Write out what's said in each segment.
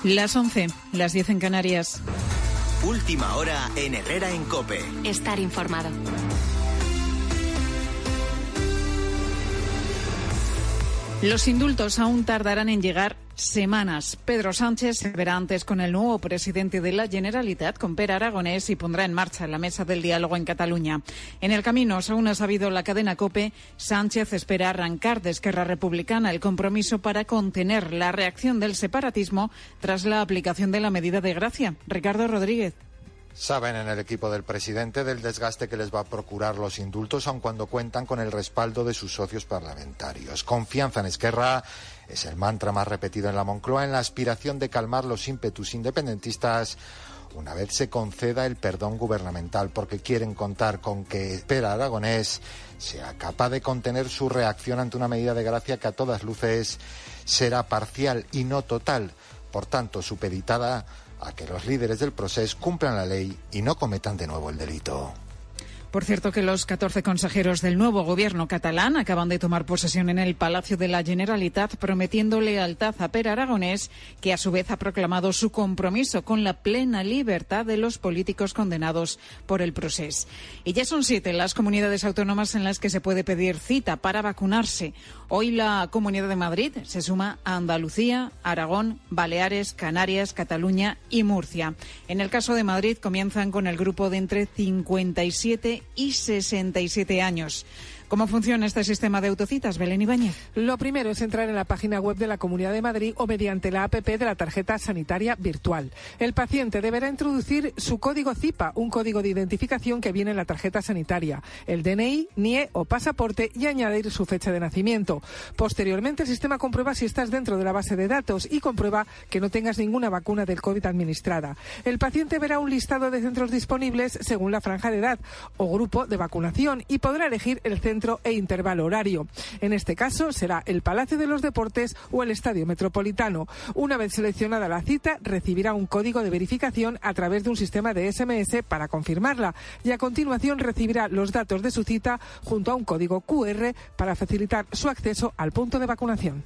Las 11, las 10 en Canarias. Última hora en Herrera en COPE. Estar informado. Los indultos aún tardarán en llegar semanas. Pedro Sánchez se verá antes con el nuevo presidente de la Generalitat, con Pere Aragonés, y pondrá en marcha la mesa del diálogo en Cataluña. En el camino, según ha sabido la cadena COPE, Sánchez espera arrancar de Esquerra Republicana el compromiso para contener la reacción del separatismo tras la aplicación de la medida de gracia. Ricardo Rodríguez. Saben en el equipo del presidente del desgaste que les va a procurar los indultos, aun cuando cuentan con el respaldo de sus socios parlamentarios. Confianza en Esquerra es el mantra más repetido en la Moncloa, en la aspiración de calmar los ímpetus independentistas una vez se conceda el perdón gubernamental, porque quieren contar con que Pere Aragonés sea capaz de contener su reacción ante una medida de gracia que a todas luces será parcial y no total, por tanto supeditada a que los líderes del proceso cumplan la ley y no cometan de nuevo el delito. Por cierto, que los 14 consejeros del nuevo gobierno catalán acaban de tomar posesión en el Palacio de la Generalitat, prometiendo lealtad a Pere Aragonés, que a su vez ha proclamado su compromiso con la plena libertad de los políticos condenados por el procés. Y ya son 7 las comunidades autónomas en las que se puede pedir cita para vacunarse. Hoy la Comunidad de Madrid se suma a Andalucía, Aragón, Baleares, Canarias, Cataluña y Murcia. En el caso de Madrid comienzan con el grupo de entre 57 y 67 años. ¿Cómo funciona este sistema de autocitas, Belén Ibáñez? Lo primero es entrar en la página web de la Comunidad de Madrid o mediante la APP de la tarjeta sanitaria virtual. El paciente deberá introducir su código CIPA, un código de identificación que viene en la tarjeta sanitaria, el DNI, NIE o pasaporte, y añadir su fecha de nacimiento. Posteriormente, el sistema comprueba si estás dentro de la base de datos y comprueba que no tengas ninguna vacuna del COVID administrada. El paciente verá un listado de centros disponibles según la franja de edad o grupo de vacunación y podrá elegir el centro e intervalo horario. En este caso será el Palacio de los Deportes o el Estadio Metropolitano. Una vez seleccionada la cita, recibirá un código de verificación a través de un sistema de SMS para confirmarla, y a continuación recibirá los datos de su cita junto a un código QR para facilitar su acceso al punto de vacunación.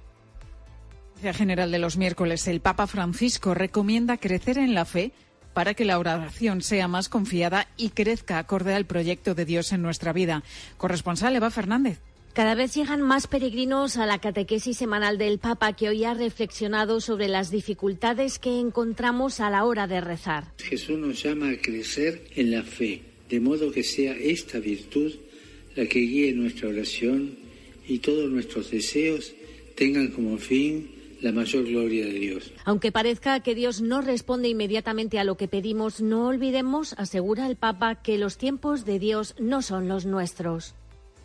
General de los miércoles, el Papa Francisco recomienda crecer en la fe para que la oración sea más confiada y crezca acorde al proyecto de Dios en nuestra vida. Corresponsal Eva Fernández. Cada vez llegan más peregrinos a la catequesis semanal del Papa, que hoy ha reflexionado sobre las dificultades que encontramos a la hora de rezar. Jesús nos llama a crecer en la fe, de modo que sea esta virtud la que guíe nuestra oración y todos nuestros deseos tengan como fin la mayor gloria de Dios. Aunque parezca que Dios no responde inmediatamente a lo que pedimos, no olvidemos, asegura el Papa, que los tiempos de Dios no son los nuestros.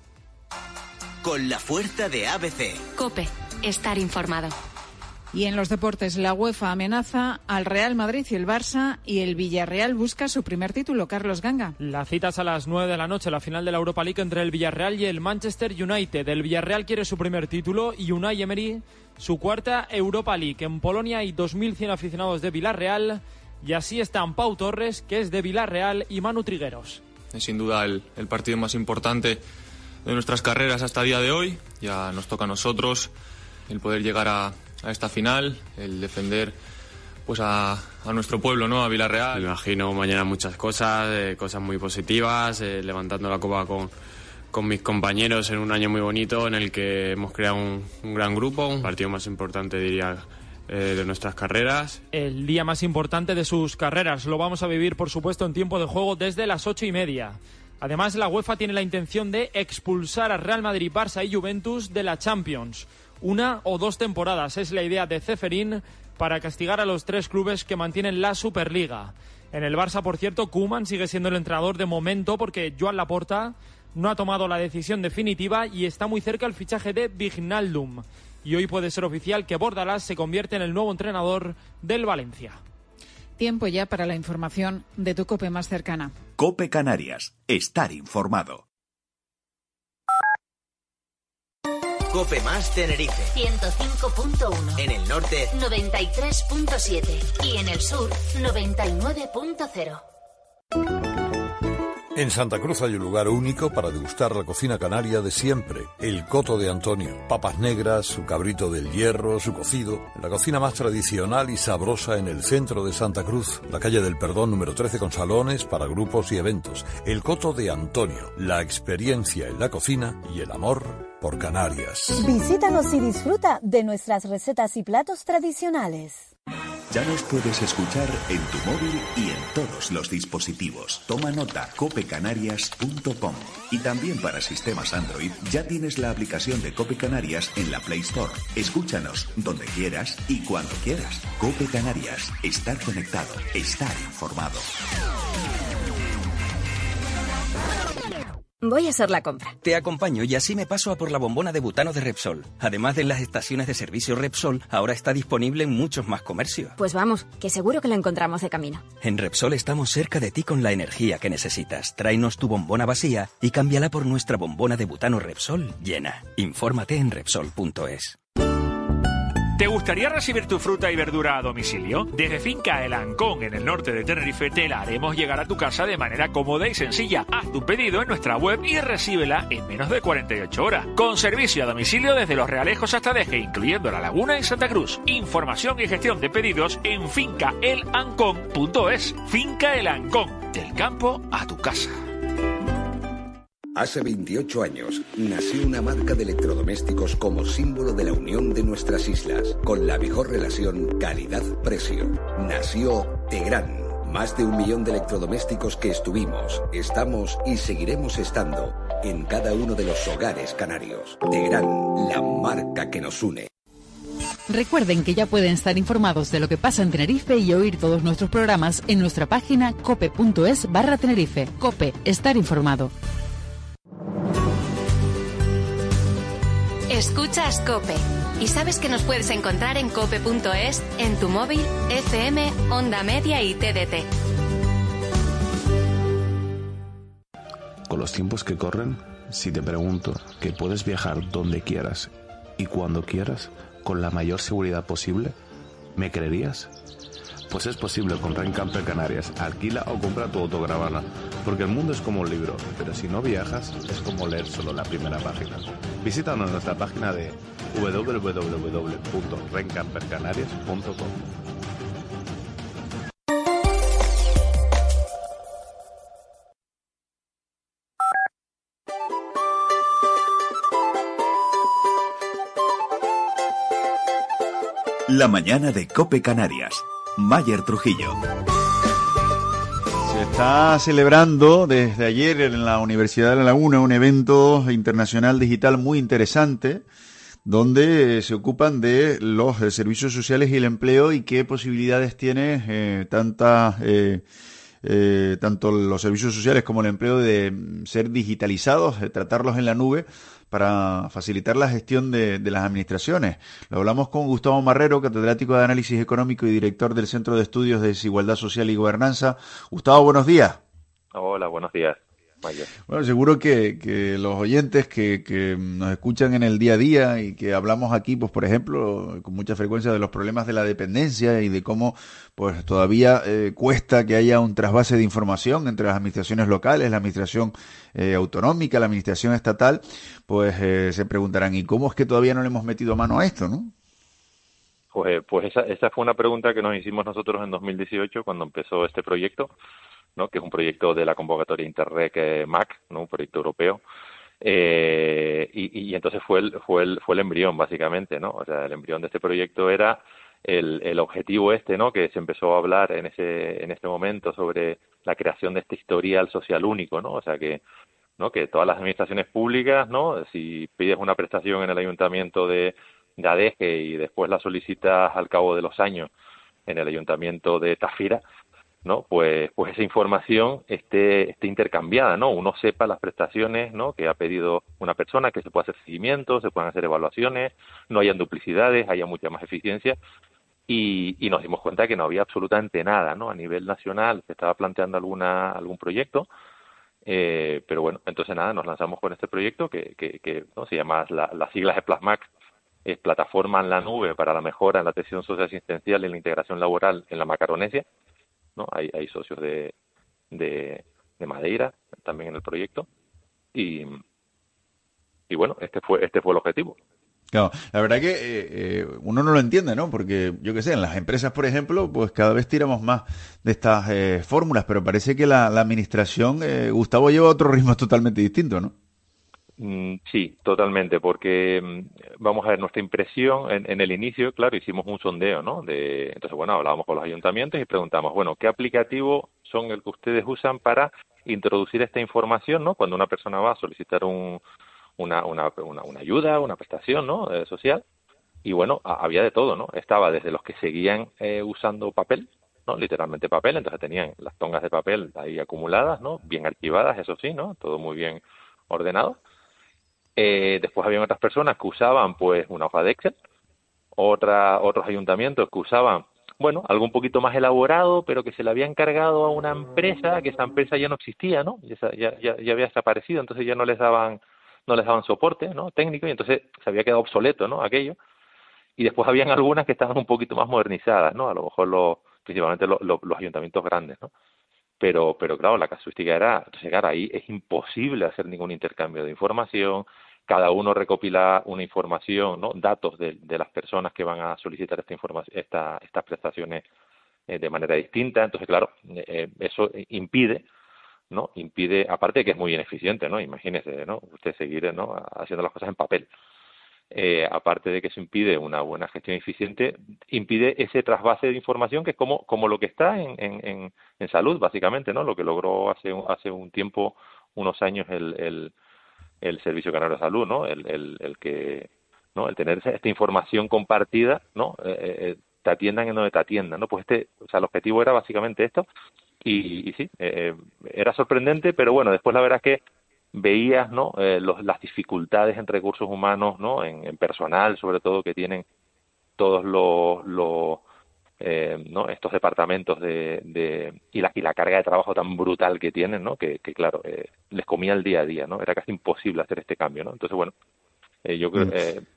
Con la fuerza de ABC. COPE, estar informado. Y en los deportes, la UEFA amenaza al Real Madrid y el Barça, y el Villarreal busca su primer título. Carlos Ganga. La cita es a las 9 de la noche, la final de la Europa League entre el Villarreal y el Manchester United. El Villarreal quiere su primer título y Unai Emery su cuarta Europa League. En Polonia hay 2.100 aficionados de Villarreal, y así están Pau Torres, que es de Villarreal, y Manu Trigueros. Es sin duda el partido más importante de nuestras carreras hasta el día de hoy. Ya nos toca a nosotros el poder llegar a esta final, el defender pues a nuestro pueblo, ¿no? A Villarreal. Me imagino mañana muchas cosas, cosas muy positivas, levantando la copa con mis compañeros en un año muy bonito en el que hemos creado un gran grupo, un partido más importante, diría, de nuestras carreras. El día más importante de sus carreras lo vamos a vivir, por supuesto, en tiempo de juego desde las 8:30. Además, la UEFA tiene la intención de expulsar a Real Madrid, Barça y Juventus de la Champions. 1 o 2 temporadas es la idea de Ceferín para castigar a los 3 clubes que mantienen la Superliga. En el Barça, por cierto, Koeman sigue siendo el entrenador de momento, porque Joan Laporta no ha tomado la decisión definitiva y está muy cerca el fichaje de Wijnaldum. Y hoy puede ser oficial que Bordalás se convierte en el nuevo entrenador del Valencia. Tiempo ya para la información de tu COPE más cercana. COPE Canarias. Estar informado. COPE más Tenerife. 105.1. En el norte, 93.7. Y en el sur, 99.0. En Santa Cruz hay un lugar único para degustar la cocina canaria de siempre, el Coto de Antonio. Papas negras, su cabrito del hierro, su cocido. La cocina más tradicional y sabrosa en el centro de Santa Cruz, la calle del Perdón número 13 con salones para grupos y eventos. El Coto de Antonio, la experiencia en la cocina y el amor por Canarias. Visítanos y disfruta de nuestras recetas y platos tradicionales. Ya nos puedes escuchar en tu móvil y en todos los dispositivos. Toma nota, copecanarias.com. Y también para sistemas Android ya tienes la aplicación de Cope Canarias en la Play Store. Escúchanos donde quieras y cuando quieras. Cope Canarias. Estar conectado. Estar informado. Voy a hacer la compra. Te acompaño y así me paso a por la bombona de butano de Repsol. Además de en las estaciones de servicio Repsol, ahora está disponible en muchos más comercios. Pues vamos, que seguro que la encontramos de camino. En Repsol estamos cerca de ti con la energía que necesitas. Tráenos tu bombona vacía y cámbiala por nuestra bombona de butano Repsol llena. Infórmate en Repsol.es. ¿Te gustaría recibir tu fruta y verdura a domicilio? Desde Finca El Ancón, en el norte de Tenerife, te la haremos llegar a tu casa de manera cómoda y sencilla. Haz tu pedido en nuestra web y recíbela en menos de 48 horas. Con servicio a domicilio desde Los Realejos hasta Deje, incluyendo La Laguna y Santa Cruz. Información y gestión de pedidos en fincaelancón.es. Finca El Ancón, del campo a tu casa. Hace 28 años nació una marca de electrodomésticos como símbolo de la unión de nuestras islas, con la mejor relación calidad-precio. Nació Tegran. Más de 1 millón de electrodomésticos que estuvimos, estamos y seguiremos estando en cada uno de los hogares canarios. Tegran, la marca que nos une. Recuerden que ya pueden estar informados de lo que pasa en Tenerife y oír todos nuestros programas en nuestra página cope.es/Tenerife. Cope, estar informado. Escuchas COPE y sabes que nos puedes encontrar en cope.es, en tu móvil, FM, Onda Media y TDT. Con los tiempos que corren, si te pregunto que puedes viajar donde quieras y cuando quieras con la mayor seguridad posible, ¿me creerías? Pues es posible con Rent Camper Canarias. Alquila o compra tu autocaravana, porque el mundo es como un libro, pero si no viajas es como leer solo la primera página. Visítanos en nuestra página de www.rentcampercanarias.com. La mañana de Cope Canarias. Mayer Trujillo. Se está celebrando desde ayer en la Universidad de La Laguna un evento internacional digital muy interesante donde se ocupan de los servicios sociales y el empleo y qué posibilidades tiene tanto los servicios sociales como el empleo de ser digitalizados, de tratarlos en la nube para facilitar la gestión de las administraciones. Lo hablamos con Gustavo Marrero, catedrático de Análisis Económico y director del Centro de Estudios de Desigualdad Social y Gobernanza. Gustavo, buenos días. Hola, buenos días, Mayer. Bueno, seguro que los oyentes que nos escuchan en el día a día y que hablamos aquí, pues por ejemplo, con mucha frecuencia de los problemas de la dependencia y de cómo pues todavía cuesta que haya un trasvase de información entre las administraciones locales, la administración autonómica, la administración estatal, pues se preguntarán, ¿y cómo es que todavía no le hemos metido mano a esto, no? Pues esa fue una pregunta que nos hicimos nosotros en 2018 cuando empezó este proyecto, ¿no? Que es un proyecto de la convocatoria Interreg MAC, ¿no? Un proyecto europeo, y entonces fue el embrión básicamente, ¿no? O sea, el embrión de este proyecto era el objetivo ¿no? Que se empezó a hablar en este momento sobre la creación de este historial social único, ¿no? O sea que todas las administraciones públicas, ¿no? Si pides una prestación en el ayuntamiento de Adeje y después la solicitas al cabo de los años en el ayuntamiento de Tafira, ¿no? Pues esa información esté intercambiada, ¿no? Uno sepa las prestaciones, ¿no? Que ha pedido una persona, que se pueda hacer seguimiento, se puedan hacer evaluaciones, no hayan duplicidades, haya mucha más eficiencia. Y nos dimos cuenta que no había absolutamente nada, ¿no? A nivel nacional se estaba planteando algún proyecto, pero bueno, entonces nada, nos lanzamos con este proyecto que ¿no? Se llama, las siglas de PLASMAC, es Plataforma en la Nube para la Mejora en la Atención Social Asistencial y la Integración Laboral en la Macaronesia, ¿no? Hay socios de Madeira, también en el proyecto, y bueno, este fue el objetivo. Claro, la verdad que uno no lo entiende, ¿no? Porque, yo qué sé, en las empresas, por ejemplo, pues cada vez tiramos más de estas fórmulas, pero parece que la administración, Gustavo, lleva otro ritmo totalmente distinto, ¿no? Sí, totalmente, porque vamos a ver, nuestra impresión en el inicio, claro, hicimos un sondeo, ¿no? Entonces, bueno, hablábamos con los ayuntamientos y preguntamos, bueno, ¿qué aplicativo son el que ustedes usan para introducir esta información, ¿no? Cuando una persona va a solicitar una ayuda, una prestación, ¿no? Social. Y bueno, había de todo, ¿no? Estaba desde los que seguían usando papel, ¿no? Literalmente papel, entonces tenían las tongas de papel ahí acumuladas, ¿no? Bien archivadas, eso sí, ¿no? Todo muy bien ordenado. Después había otras personas que usaban pues una hoja de Excel, otros ayuntamientos que usaban, bueno, algo un poquito más elaborado, pero que se le había encargado a una empresa, que esa empresa ya no existía, ¿no? Ya había desaparecido, entonces ya no les daban soporte, ¿no? Técnico, y entonces se había quedado obsoleto, ¿no? Aquello. Y después habían algunas que estaban un poquito más modernizadas, ¿no? A lo mejor principalmente los ayuntamientos grandes, ¿no? Pero claro, la casuística era llegar ahí, es imposible hacer ningún intercambio de información, cada uno recopila una información, ¿no? Datos de las personas que van a solicitar estas prestaciones de manera distinta, entonces claro, eso impide, aparte de que es muy ineficiente, ¿no? Imagínese, ¿no? Usted seguir, ¿no? Haciendo las cosas en papel. Aparte de que eso impide una buena gestión eficiente, impide ese trasvase de información que es como lo que está en salud, básicamente, ¿no? Lo que logró hace un tiempo, unos años, el Servicio Canario de Salud, ¿no? El el tener esta información compartida, ¿no? Te atiendan en donde te atiendan, ¿no? Pues el objetivo era básicamente esto, y sí, era sorprendente, pero bueno, después la verdad es que veías, ¿no? Las dificultades en recursos humanos, ¿no? En personal, sobre todo, que tienen todos ¿no? estos departamentos y la carga de trabajo tan brutal que tienen, ¿no? Que claro, les comía el día a día, ¿no? Era casi imposible hacer este cambio, ¿no? Entonces, bueno, yo creo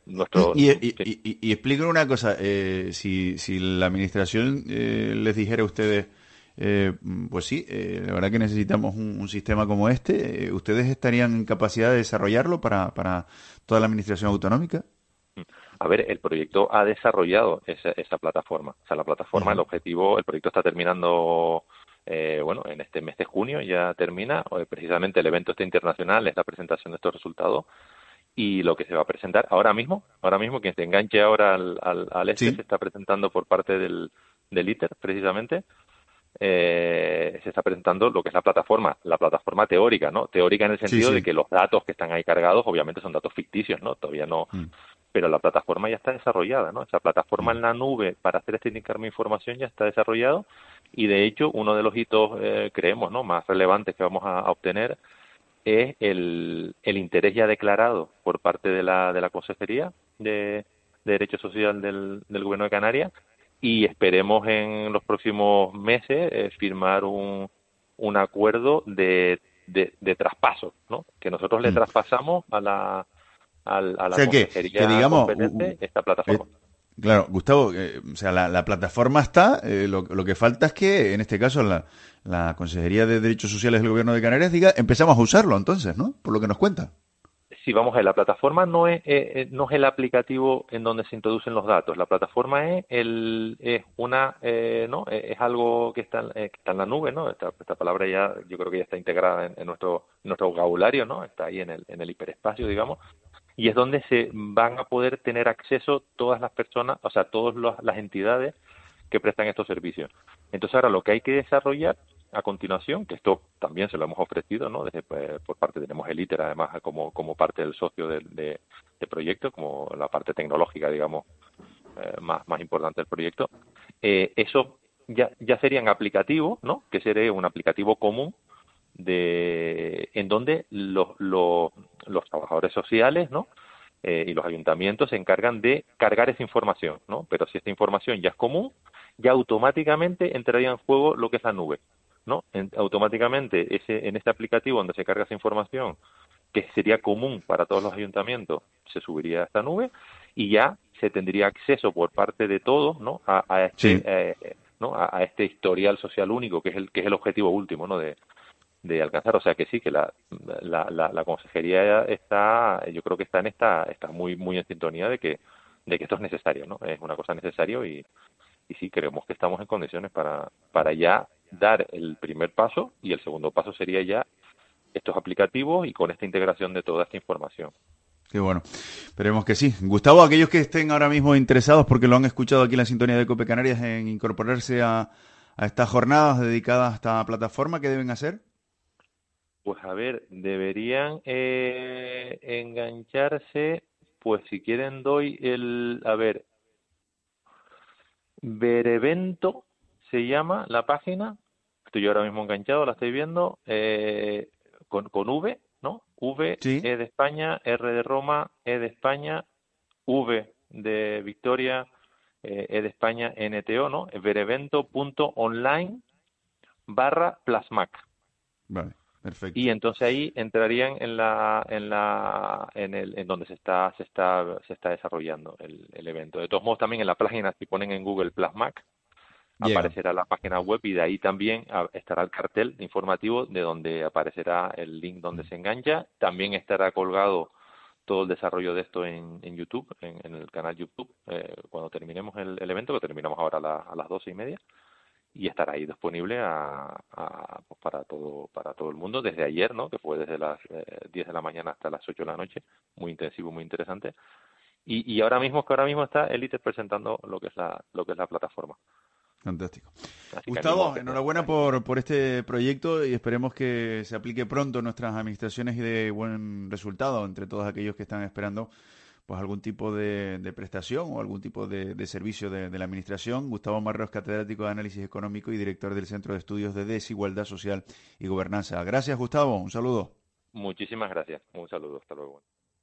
Y explíquenme una cosa, si la administración les dijera a ustedes, pues sí, la verdad que necesitamos un sistema como este, ¿ustedes estarían en capacidad de desarrollarlo para toda la administración autonómica? A ver, el proyecto ha desarrollado esa plataforma. O sea, la plataforma, el proyecto está terminando, en este mes de junio ya termina. Precisamente el evento internacional es la presentación de estos resultados. Y lo que se va a presentar ahora mismo quien se enganche ahora al se está presentando por parte del ITER, precisamente. Se está presentando lo que es la plataforma teórica, ¿no? Teórica en el sentido de que los datos que están ahí cargados obviamente son datos ficticios, ¿no? Todavía no, pero la plataforma ya está desarrollada, ¿no? Esa plataforma en la nube para hacer este intercambio de información ya está desarrollado, y de hecho uno de los hitos, creemos, ¿no? más relevantes que vamos a obtener es el interés ya declarado por parte de la Consejería de Derecho Social del Gobierno de Canarias, y esperemos en los próximos meses firmar un acuerdo de traspaso, ¿no? Que nosotros le traspasamos a la Consejería que digamos, competente esta plataforma. Claro, Gustavo, la plataforma está, lo que falta es que, en este caso, la Consejería de Derechos Sociales del Gobierno de Canarias diga, empezamos a usarlo entonces, ¿no? Por lo que nos cuenta. Sí, vamos a ver, la plataforma no es el aplicativo en donde se introducen los datos. La plataforma es algo que está en la nube, ¿no? Esta palabra ya, yo creo que ya está integrada en nuestro vocabulario, ¿no? Está ahí en el hiperespacio, digamos. Y es donde se van a poder tener acceso todas las personas, o sea, todas las entidades que prestan estos servicios. Entonces ahora lo que hay que desarrollar a continuación, que esto también se lo hemos ofrecido, ¿no? Por parte tenemos el ITER además como parte del socio de proyecto, como la parte tecnológica, digamos, más importante del proyecto. Eso ya serían aplicativos, ¿no? Que sería un aplicativo común en donde los trabajadores sociales, ¿no? Y los ayuntamientos se encargan de cargar esa información, ¿no? Pero si esta información ya es común, ya automáticamente entraría en juego lo que es la nube, ¿no? Automáticamente en este aplicativo donde se carga esa información, que sería común para todos los ayuntamientos, se subiría a esta nube y ya se tendría acceso por parte de todos, ¿no? a este historial social único, que es el objetivo último, ¿no? de alcanzar. O sea que sí, que la consejería está, yo creo que está muy en sintonía de que esto es necesario, ¿no? Es una cosa necesaria y sí, creemos que estamos en condiciones para ya dar el primer paso, y el segundo paso sería ya estos aplicativos y con esta integración de toda esta información. Qué bueno, esperemos que sí. Gustavo, aquellos que estén ahora mismo interesados, porque lo han escuchado aquí en la sintonía de COPE Canarias, en incorporarse a estas jornadas dedicadas a esta plataforma, ¿qué deben hacer? Pues a ver, deberían engancharse, pues si quieren doy Verevento se llama la página, estoy yo ahora mismo enganchado, la estoy viendo, con V, ¿no? V, sí. E de España, R de Roma, E de España, V de Victoria, E de España, NTO, ¿no? verevento.online/Plasmac. Vale, perfecto. Y entonces ahí entrarían en donde se está desarrollando el evento. De todos modos, también en la página, si ponen en Google Plasmac, aparecerá la página web, y de ahí también estará el cartel informativo de donde aparecerá el link donde se engancha. También estará colgado todo el desarrollo de esto en YouTube, en el canal YouTube, cuando terminemos el evento, que terminamos ahora a las 12:30, y estará ahí disponible pues para todo el mundo desde ayer, ¿no? Que fue desde las 10 de la mañana hasta las 8 de la noche, muy intensivo, muy interesante. Y ahora mismo está Elite presentando lo que es la plataforma. Fantástico. Gustavo, enhorabuena por este proyecto, y esperemos que se aplique pronto en nuestras administraciones y de buen resultado entre todos aquellos que están esperando pues algún tipo de prestación o algún tipo de servicio de la administración. Gustavo Marros, catedrático de Análisis Económico y director del Centro de Estudios de Desigualdad Social y Gobernanza. Gracias, Gustavo. Un saludo. Muchísimas gracias. Un saludo. Hasta luego.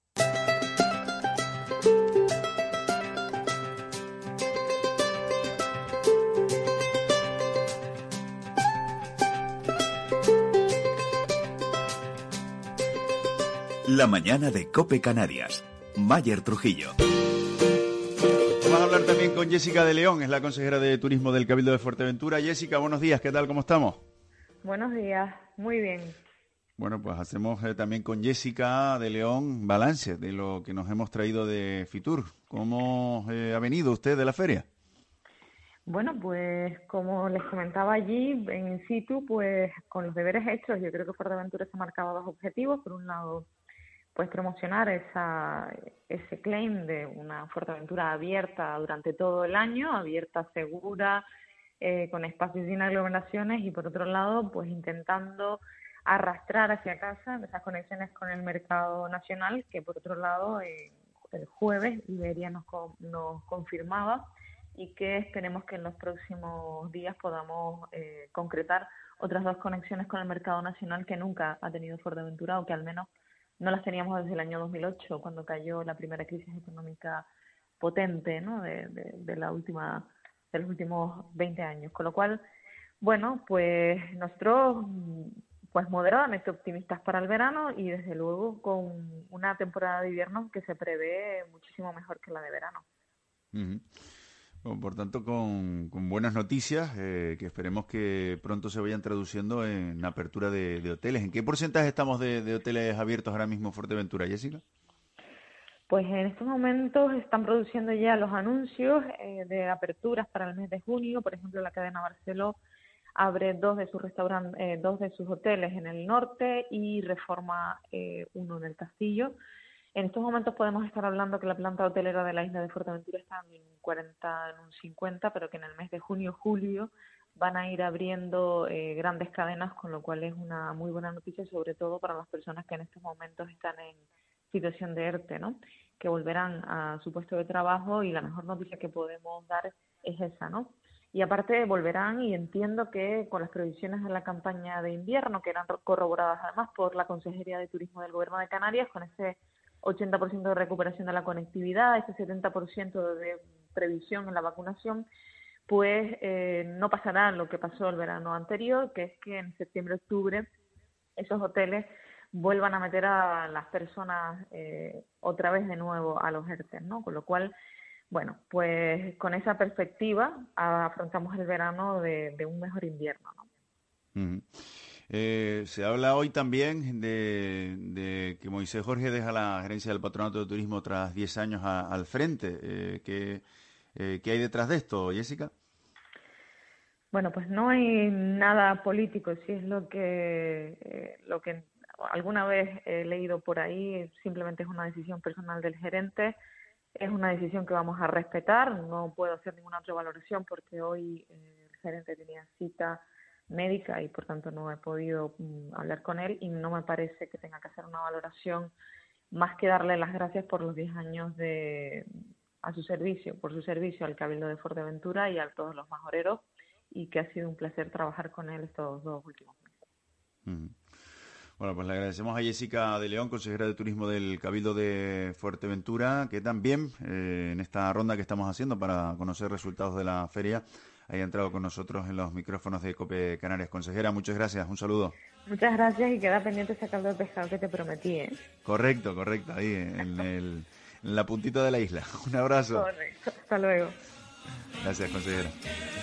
La mañana de COPE Canarias. Mayer Trujillo. Vamos a hablar también con Jessica de León, es la consejera de Turismo del Cabildo de Fuerteventura. Jessica, buenos días, ¿qué tal? ¿Cómo estamos? Buenos días, muy bien. Bueno, pues hacemos también con Jessica de León balance de lo que nos hemos traído de Fitur. ¿Cómo ha venido usted de la feria? Bueno, pues como les comentaba allí, en situ, pues con los deberes hechos, yo creo que Fuerteventura se marcaba dos objetivos. Por un lado, pues promocionar ese claim de una Fuerteventura abierta durante todo el año, abierta, segura, con espacios sin aglomeraciones, y por otro lado, pues intentando arrastrar hacia casa esas conexiones con el mercado nacional, que por otro lado el jueves Iberia nos confirmaba, y que esperemos que en los próximos días podamos concretar otras dos conexiones con el mercado nacional que nunca ha tenido Fuerteventura, o que al menos no las teníamos desde el año 2008, cuando cayó la primera crisis económica potente, ¿no? de los últimos 20 años. Con lo cual, bueno, pues nosotros pues moderadamente optimistas para el verano, y desde luego con una temporada de invierno que se prevé muchísimo mejor que la de verano. Uh-huh. Bueno, por tanto, con buenas noticias, que esperemos que pronto se vayan traduciendo en apertura de hoteles. ¿En qué porcentaje estamos de hoteles abiertos ahora mismo en Fuerteventura, Jessica? Pues en estos momentos están produciendo ya los anuncios de aperturas para el mes de junio. Por ejemplo, la cadena Barceló abre dos de sus hoteles en el norte y reforma uno en el Castillo. En estos momentos podemos estar hablando que la planta hotelera de la isla de Fuerteventura está en un 40, en un 50, pero que en el mes de junio-julio van a ir abriendo grandes cadenas, con lo cual es una muy buena noticia, sobre todo para las personas que en estos momentos están en situación de ERTE, ¿no? Que volverán a su puesto de trabajo, y la mejor noticia que podemos dar es esa, ¿no? Y aparte volverán, y entiendo que con las previsiones de la campaña de invierno, que eran corroboradas además por la Consejería de Turismo del Gobierno de Canarias, con ese 80% de recuperación de la conectividad, ese 70% de previsión en la vacunación, pues no pasará lo que pasó el verano anterior, que es que en septiembre-octubre esos hoteles vuelvan a meter a las personas otra vez de nuevo a los ERTE, ¿no? Con lo cual, bueno, pues con esa perspectiva afrontamos el verano de un mejor invierno, ¿no? Uh-huh. Se habla hoy también de que Moisés Jorge deja la gerencia del Patronato de Turismo tras 10 años al frente. ¿Qué hay detrás de esto, Jessica? Bueno, pues no hay nada político, si es lo que alguna vez he leído por ahí, simplemente es una decisión personal del gerente, es una decisión que vamos a respetar, no puedo hacer ninguna otra valoración porque hoy el gerente tenía cita médica y por tanto no he podido hablar con él y no me parece que tenga que hacer una valoración más que darle las gracias por los 10 años por su servicio al Cabildo de Fuerteventura y a todos los majoreros, y que ha sido un placer trabajar con él estos 2 últimos meses. Bueno, pues le agradecemos a Jessica de León, consejera de Turismo del Cabildo de Fuerteventura, que también en esta ronda que estamos haciendo para conocer resultados de la feria haya entrado con nosotros en los micrófonos de COPE Canarias. Consejera, muchas gracias, un saludo. Muchas gracias y queda pendiente ese caldo de pescado que te prometí, ¿eh? Correcto, ahí en la puntita de la isla. Un abrazo. Correcto, hasta luego. Gracias, consejera.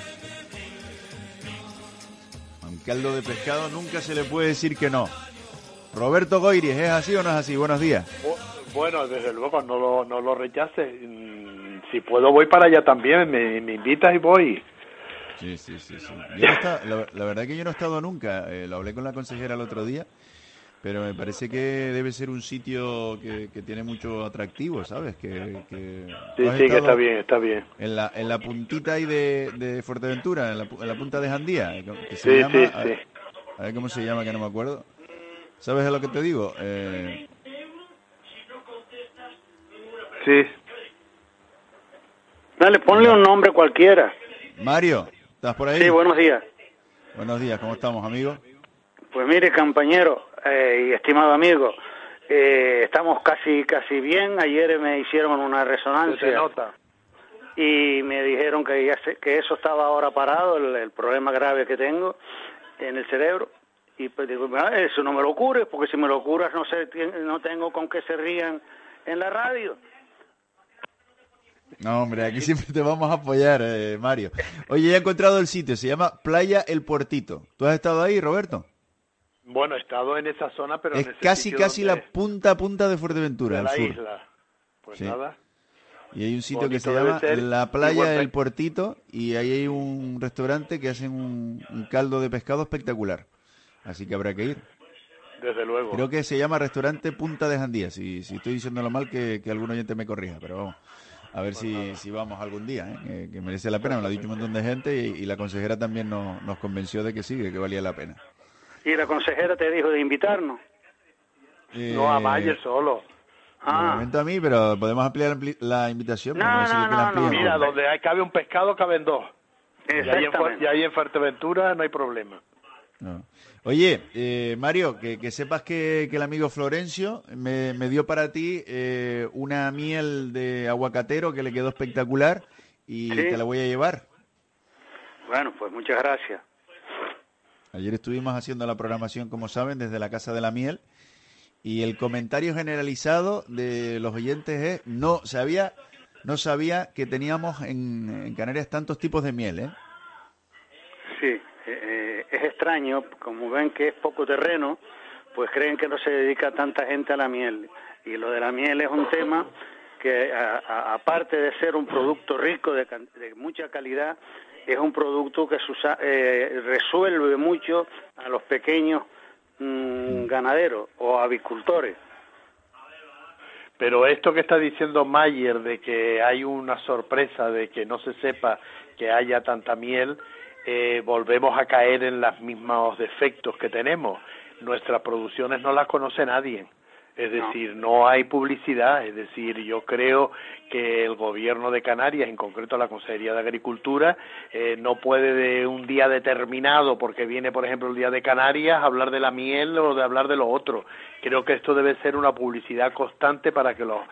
A un caldo de pescado nunca se le puede decir que no. Roberto Goiries, ¿es así o no es así? Buenos días. Bueno, desde luego, no lo rechaces. Si puedo voy para allá también, me invitas y voy. Sí. Yo la verdad que yo no he estado nunca, lo hablé con la consejera el otro día, pero me parece que debe ser un sitio que tiene mucho atractivo, ¿sabes? Sí, que está bien. En la puntita ahí de Fuerteventura, en la punta de Jandía, que se sí, llama, sí. A ver cómo se llama, que no me acuerdo. ¿Sabes a lo que te digo? Sí. Dale, ponle un nombre cualquiera. Mario, ¿estás por ahí? Sí, buenos días. Buenos días, ¿cómo estamos, amigo? Pues mire, compañero y estimado amigo, estamos casi bien. Ayer me hicieron una resonancia. Se nota. Y me dijeron que eso estaba ahora parado, el problema grave que tengo en el cerebro. Y pues digo, eso no me lo cures, porque si me lo curas no tengo con qué se rían en la radio. No, hombre, aquí siempre te vamos a apoyar, Mario. Oye, ya he encontrado el sitio, se llama Playa El Puertito. ¿Tú has estado ahí, Roberto? Bueno, he estado en esa zona, pero es casi la punta de Fuerteventura, de la al sur. Isla. Pues sí. Nada. Y hay un sitio que se llama la Playa El Puertito y ahí hay un restaurante que hacen un caldo de pescado espectacular. Así que habrá que ir. Desde luego. Creo que se llama Restaurante Punta de Jandía. Si estoy diciéndolo mal, que algún oyente me corrija, pero vamos. A ver si vamos algún día, que merece la pena. Me lo ha dicho un montón de gente y la consejera también nos convenció de que sí, de que valía la pena. ¿Y la consejera te dijo de invitarnos? No a Mayer solo. De momento a mí, pero podemos ampliar la invitación. No. Mira, donde cabe un pescado, caben 2. Y ahí en Fuerteventura no hay problema. No. Oye, Mario, que sepas que el amigo Florencio me dio para ti una miel de aguacatero que le quedó espectacular y ¿Sí? te la voy a llevar. Bueno, pues muchas gracias. Ayer estuvimos haciendo la programación, como saben, desde la Casa de la Miel y el comentario generalizado de los oyentes es no sabía que teníamos en Canarias tantos tipos de miel, ¿eh? Sí. Es extraño, como ven que es poco terreno, pues creen que no se dedica tanta gente a la miel. Y lo de la miel es un tema que, aparte de ser un producto rico de mucha calidad, es un producto que resuelve mucho a los pequeños ganaderos o avicultores. Pero esto que está diciendo Mayer, de que hay una sorpresa, de que no se sepa que haya tanta miel, volvemos a caer en los mismos defectos que tenemos. Nuestras producciones no las conoce nadie. Es decir, no hay publicidad. Es decir, yo creo que el gobierno de Canarias, en concreto la Consejería de Agricultura, no puede de un día determinado, porque viene, por ejemplo, el Día de Canarias, hablar de la miel o de hablar de lo otro. Creo que esto debe ser una publicidad constante para que los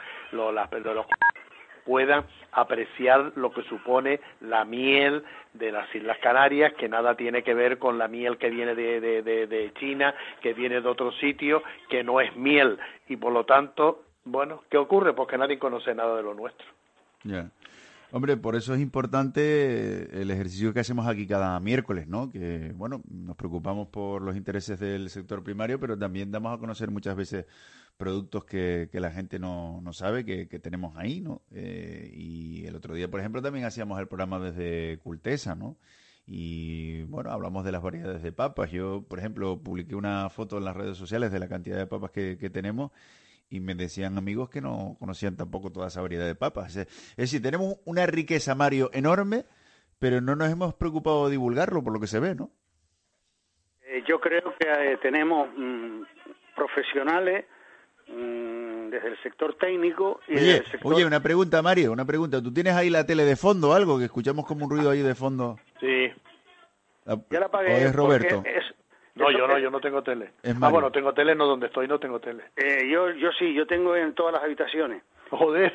puedan apreciar lo que supone la miel de las Islas Canarias, que nada tiene que ver con la miel que viene de China, que viene de otro sitio, que no es miel. Y por lo tanto, bueno, ¿qué ocurre? Pues que nadie conoce nada de lo nuestro. Ya. Hombre, por eso es importante el ejercicio que hacemos aquí cada miércoles, ¿no? Que, bueno, nos preocupamos por los intereses del sector primario, pero también damos a conocer muchas veces productos que la gente no sabe que tenemos ahí, ¿no? Y el otro día, por ejemplo, también hacíamos el programa desde Cultesa, ¿no? Y, bueno, hablamos de las variedades de papas. Yo, por ejemplo, publiqué una foto en las redes sociales de la cantidad de papas que tenemos. Y me decían amigos que no conocían tampoco toda esa variedad de papas. Es decir, tenemos una riqueza, Mario, enorme, pero no nos hemos preocupado de divulgarlo, por lo que se ve, ¿no? Yo creo que tenemos profesionales desde el sector técnico y oye, del sector... Oye, una pregunta, Mario, una pregunta. ¿Tú tienes ahí la tele de fondo o algo? Que escuchamos como un ruido ahí de fondo. Sí. Ya la apagué. ¿O es Roberto? No, yo no tengo tele. Bueno, tengo tele, no donde estoy, no tengo tele. Yo sí, yo tengo en todas las habitaciones. Joder.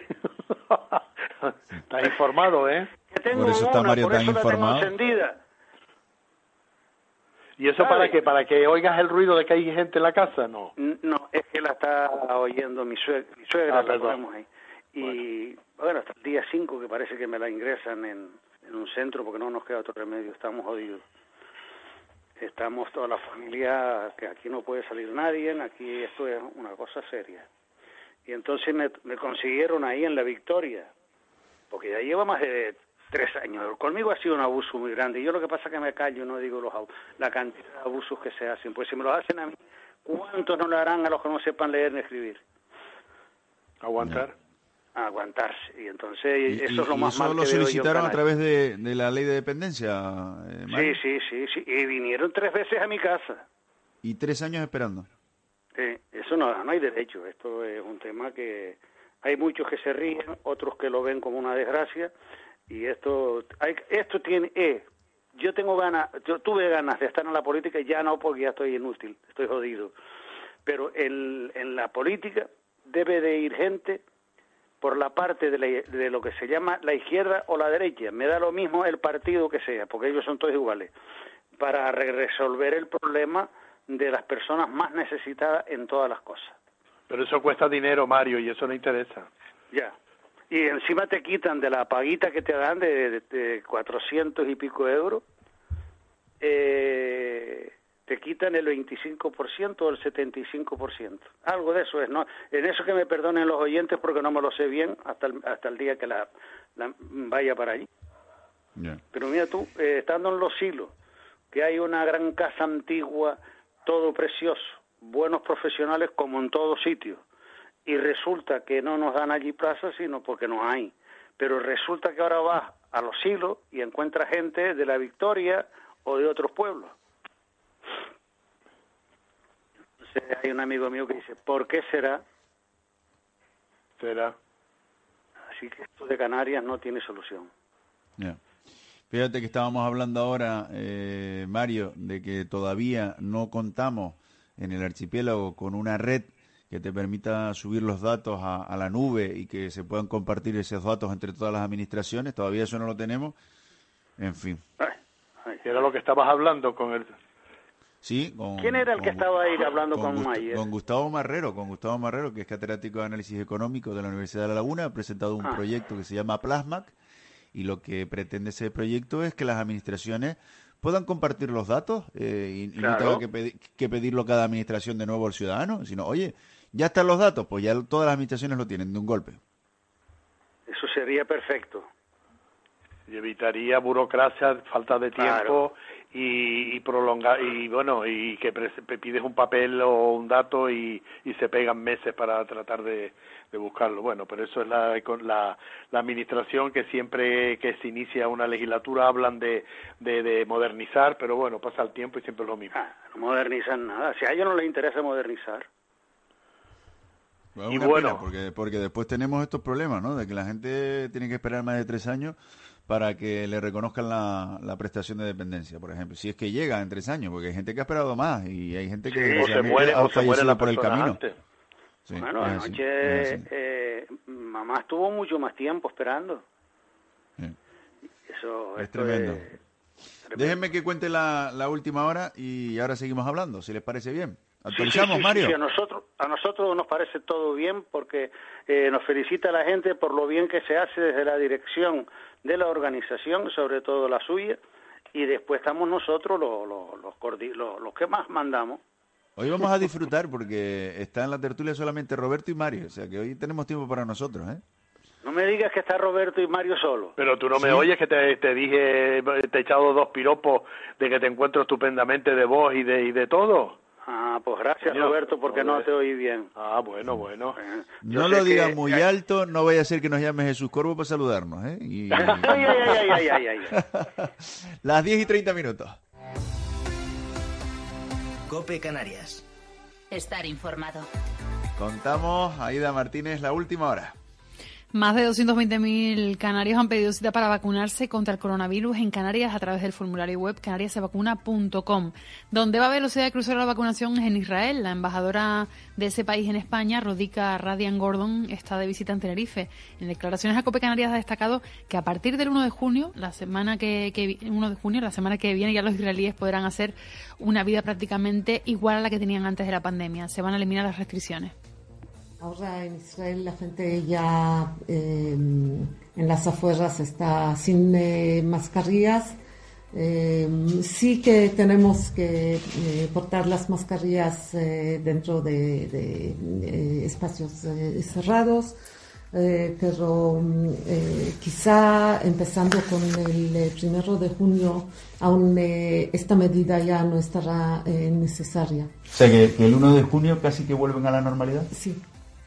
Estás informado, ¿eh? Tengo por eso está Mario por tan eso informado. La tengo encendida. ¿Y eso para qué? ¿Para que oigas el ruido de que hay gente en la casa? No. No, es que la está oyendo mi suegra, la ponemos ahí. Y bueno, hasta el día 5 que parece que me la ingresan en un centro porque no nos queda otro remedio, estamos jodidos. Estamos toda la familia, que aquí no puede salir nadie, aquí esto es una cosa seria. Y entonces me consiguieron ahí en La Victoria, porque ya lleva más de 3 años. Conmigo ha sido un abuso muy grande. Y yo lo que pasa es que me callo, no digo la cantidad de abusos que se hacen. Pues si me los hacen a mí, ¿cuántos no lo harán a los que no sepan leer ni escribir? Aguantar. A aguantarse. Y entonces eso es lo más malo que lo veo yo. solicitaron a través de la ley de dependencia? Sí. Y vinieron 3 veces a mi casa. ¿Y 3 años esperando? Eso no hay derecho. Esto es un tema que hay muchos que se ríen, otros que lo ven como una desgracia. Y esto tiene... yo tuve ganas de estar en la política y ya no, porque ya estoy inútil, estoy jodido. Pero en la política debe de ir gente por la parte de lo que se llama la izquierda o la derecha. Me da lo mismo el partido que sea, porque ellos son todos iguales, para resolver el problema de las personas más necesitadas en todas las cosas. Pero eso cuesta dinero, Mario, y eso no interesa. Ya. Y encima te quitan de la paguita que te dan de 400 y pico euros, te quitan el 25% o el 75%. Algo de eso es, ¿no? En eso que me perdonen los oyentes porque no me lo sé bien hasta el día que la vaya para allí. Yeah. Pero mira tú, estando en Los Silos, que hay una gran casa antigua, todo precioso, buenos profesionales como en todo sitio, y resulta que no nos dan allí plazas sino porque no hay. Pero resulta que ahora vas a Los Silos y encuentras gente de La Victoria o de otros pueblos. Entonces hay un amigo mío que dice, ¿por qué será? Así que esto de Canarias no tiene solución. Yeah. Fíjate que estábamos hablando ahora, Mario, de que todavía no contamos en el archipiélago con una red que te permita subir los datos a la nube y que se puedan compartir esos datos entre todas las administraciones. Todavía eso no lo tenemos. En fin. Era lo que estabas hablando con él. Sí, ¿Quién era el que estaba ahí hablando con Mayer? Con Gustavo Marrero, que es catedrático de Análisis Económico de la Universidad de La Laguna. Ha presentado un proyecto que se llama Plasmac, y lo que pretende ese proyecto es que las administraciones puedan compartir los datos y no tenga que pedirlo cada administración de nuevo al ciudadano, sino, oye, ya están los datos, pues ya todas las administraciones lo tienen de un golpe. Eso sería perfecto. Y evitaría burocracia, falta de tiempo y prolongar, y bueno, y que pides un papel o un dato y se pegan meses para tratar de buscarlo. Bueno, pero eso es la administración, que siempre que se inicia una legislatura hablan de modernizar, pero bueno, pasa el tiempo y siempre es lo mismo. No modernizan nada. Si a ellos no les interesa modernizar. Y bueno, porque después tenemos estos problemas, ¿no? De que la gente tiene que esperar más de 3 años para que le reconozcan la prestación de dependencia, por ejemplo. Si es que llega en 3 años, porque hay gente que ha esperado más y hay gente que se muere por el camino. Sí, bueno, anoche mamá estuvo mucho más tiempo esperando. Sí. Eso es tremendo. Déjenme que cuente la última hora y ahora seguimos hablando, si les parece bien. ¿Actualizamos, sí, Mario? Sí, a nosotros nos parece todo bien porque nos felicita la gente por lo bien que se hace desde la dirección de la organización, sobre todo la suya, y después estamos nosotros los que más mandamos. Hoy vamos a disfrutar porque está en la tertulia solamente Roberto y Mario, o sea que hoy tenemos tiempo para nosotros, ¿eh? No me digas que está Roberto y Mario solo. Pero tú no me oyes que te dije, te he echado 2 piropos de que te encuentro estupendamente de voz y de todo. Ah, pues gracias, Roberto, porque no te oí bien. Ah, bueno. No lo digas muy alto, no vaya a ser que nos llame Jesús Corvo para saludarnos, ¿eh? Ay. Las 10:30. COPE Canarias. Estar informado. Contamos, Aida Martínez, la última hora. Más de 220.000 canarios han pedido cita para vacunarse contra el coronavirus en Canarias a través del formulario web canariasevacuna.com. Donde va a velocidad de crucero la vacunación es en Israel. La embajadora de ese país en España, Rodica Radian Gordon, está de visita en Tenerife. En declaraciones a COPE Canarias ha destacado que a partir del 1 de junio, la semana que viene, ya los israelíes podrán hacer una vida prácticamente igual a la que tenían antes de la pandemia. Se van a eliminar las restricciones. Ahora en Israel la gente ya en las afueras está sin mascarillas. Sí que tenemos que portar las mascarillas dentro de espacios cerrados, pero quizá empezando con el 1 de junio aún esta medida ya no estará necesaria. O sea que el 1 de junio casi que vuelven a la normalidad. Sí.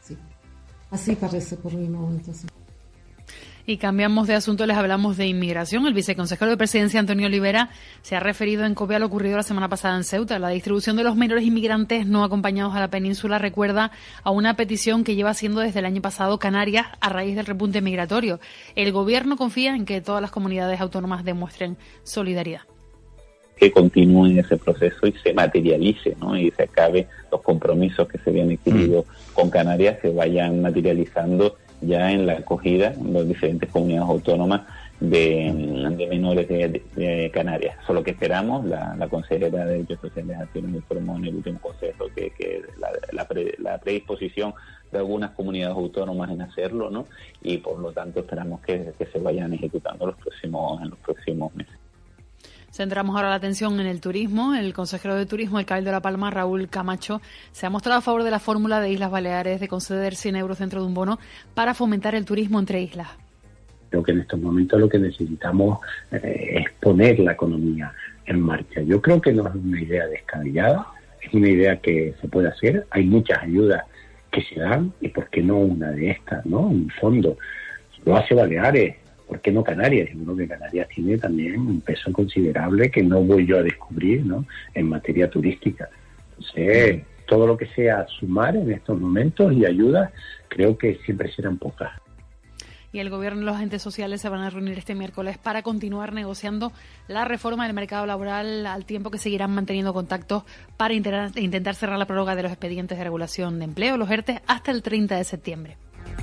Así parece por el momento, sí. Y cambiamos de asunto, les hablamos de inmigración. El viceconsejero de Presidencia, Antonio Olivera, se ha referido en COPE a lo ocurrido la semana pasada en Ceuta. La distribución de los menores inmigrantes no acompañados a la península recuerda a una petición que lleva haciendo desde el año pasado Canarias a raíz del repunte migratorio. El Gobierno confía en que todas las comunidades autónomas demuestren solidaridad. Que continúe ese proceso y se materialice, ¿no? Y se acabe los compromisos que se habían adquirido con Canarias, se vayan materializando ya en la acogida en las diferentes comunidades autónomas de menores de Canarias. Eso es lo que esperamos. La consejera de Derechos Sociales nos informó en el último consejo que la predisposición de algunas comunidades autónomas en hacerlo, ¿no? Y por lo tanto esperamos que se vayan ejecutando en los próximos meses. Centramos ahora la atención en el turismo. El consejero de Turismo del Cabildo de La Palma, Raúl Camacho, se ha mostrado a favor de la fórmula de Islas Baleares de conceder 100 euros dentro de un bono para fomentar el turismo entre islas. Creo que en estos momentos lo que necesitamos es poner la economía en marcha. Yo creo que no es una idea descabellada, es una idea que se puede hacer. Hay muchas ayudas que se dan y ¿por qué no una de estas, no? Un fondo. Lo hace Baleares. ¿Por qué no Canarias? Yo creo que Canarias tiene también un peso considerable que no voy yo a descubrir, ¿no? En materia turística. Entonces, todo lo que sea sumar en estos momentos y ayudas, creo que siempre serán pocas. Y el Gobierno y los agentes sociales se van a reunir este miércoles para continuar negociando la reforma del mercado laboral, al tiempo que seguirán manteniendo contactos para intentar cerrar la prórroga de los expedientes de regulación de empleo, los ERTE, hasta el 30 de septiembre.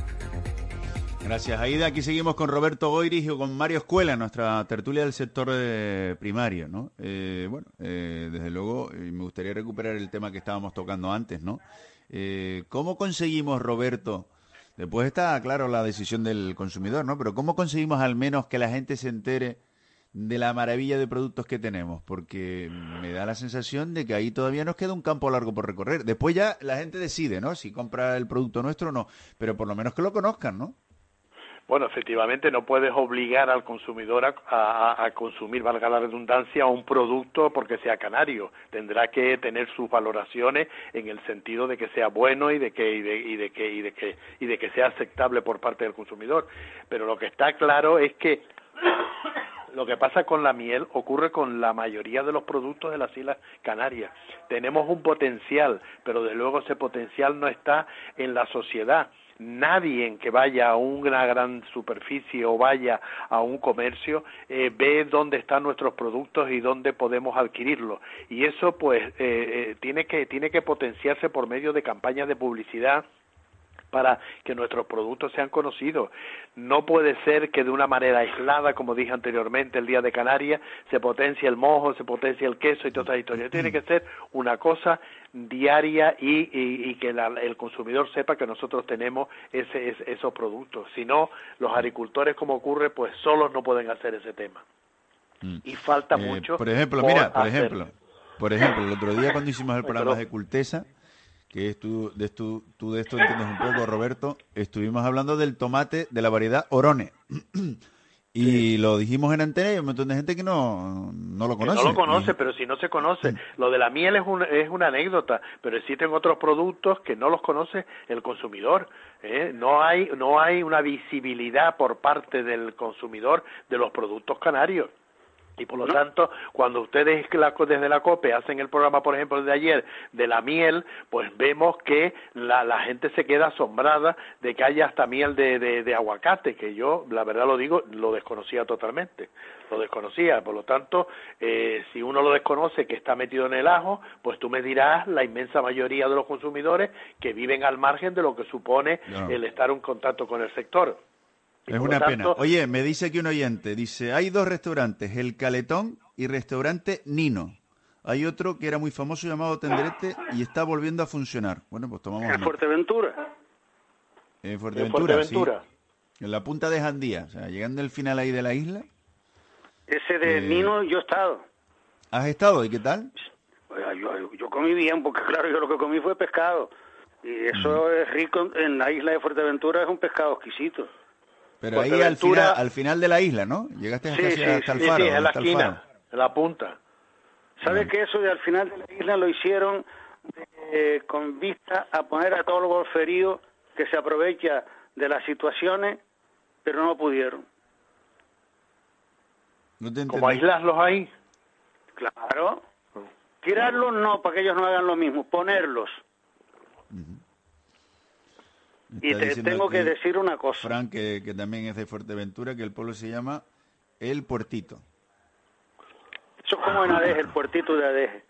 Gracias, Aida. Aquí seguimos con Roberto Goiris y con Mario Escuela, nuestra tertulia del sector primario, ¿no? Desde luego, me gustaría recuperar el tema que estábamos tocando antes, ¿no? ¿Cómo conseguimos, Roberto? Después está, claro, la decisión del consumidor, ¿no? Pero ¿cómo conseguimos al menos que la gente se entere de la maravilla de productos que tenemos? Porque me da la sensación de que ahí todavía nos queda un campo largo por recorrer. Después ya la gente decide, ¿no? Si compra el producto nuestro o no. Pero por lo menos que lo conozcan, ¿no? Bueno, efectivamente no puedes obligar al consumidor a consumir, valga la redundancia, un producto porque sea canario. Tendrá que tener sus valoraciones en el sentido de que sea bueno y de que sea aceptable por parte del consumidor. Pero lo que está claro es que lo que pasa con la miel ocurre con la mayoría de los productos de las Islas Canarias. Tenemos un potencial, pero de luego ese potencial no está en la sociedad. Nadie que vaya a una gran superficie o vaya a un comercio ve dónde están nuestros productos y dónde podemos adquirirlos. Y eso pues tiene que potenciarse por medio de campañas de publicidad para que nuestros productos sean conocidos. No puede ser que de una manera aislada, como dije anteriormente, el Día de Canarias, se potencie el mojo, se potencie el queso y toda esta historia. Tiene que ser una cosa diaria y que el consumidor sepa que nosotros tenemos esos productos. Si no, los agricultores, como ocurre, pues solos no pueden hacer ese tema. Y falta mucho. Por ejemplo, el otro día cuando hicimos el programa de Cultesa, que es tú de esto entiendes un poco, Roberto, estuvimos hablando del tomate de la variedad Orone. Y lo dijimos en antena y hay un montón de gente que no lo conoce. Que no lo conoce, pero si no se conoce. Lo de la miel es una anécdota, pero existen otros productos que no los conoce el consumidor. No hay una visibilidad por parte del consumidor de los productos canarios. Y por lo tanto, cuando ustedes desde la COPE hacen el programa, por ejemplo, de ayer, de la miel, pues vemos que la gente se queda asombrada de que haya hasta miel de aguacate, que yo, la verdad lo digo, lo desconocía totalmente. Lo desconocía. Por lo tanto, si uno lo desconoce, que está metido en el ajo, pues tú me dirás la inmensa mayoría de los consumidores que viven al margen de lo que supone el estar en contacto con el sector. Es una pena. Oye, me dice aquí un oyente, dice, hay 2 restaurantes, El Caletón y restaurante Nino. Hay otro que era muy famoso llamado Tenderete y está volviendo a funcionar. Bueno, pues tomamos... ¿En Fuerteventura? En Fuerteventura, sí. En la punta de Jandía, o sea, llegando al final ahí de la isla. Ese de Nino yo he estado. ¿Has estado? ¿Y qué tal? Yo comí bien, porque claro, yo lo que comí fue pescado. Y eso es rico, en la isla de Fuerteventura es un pescado exquisito. Pero ahí al final de la isla, ¿no? Llegaste hasta el faro. Sí, en la esquina, en la punta. ¿Sabes que eso de al final de la isla lo hicieron con vista a poner a todos los golferíos que se aprovecha de las situaciones, pero no pudieron? No te ¿Como aislarlos ahí? Claro. Tirarlos no, para que ellos no hagan lo mismo, ponerlos. Y te tengo que decir una cosa. Frank, que también es de Fuerteventura, que el pueblo se llama El Puertito. Eso es como en Adeje, el Puertito de Adeje.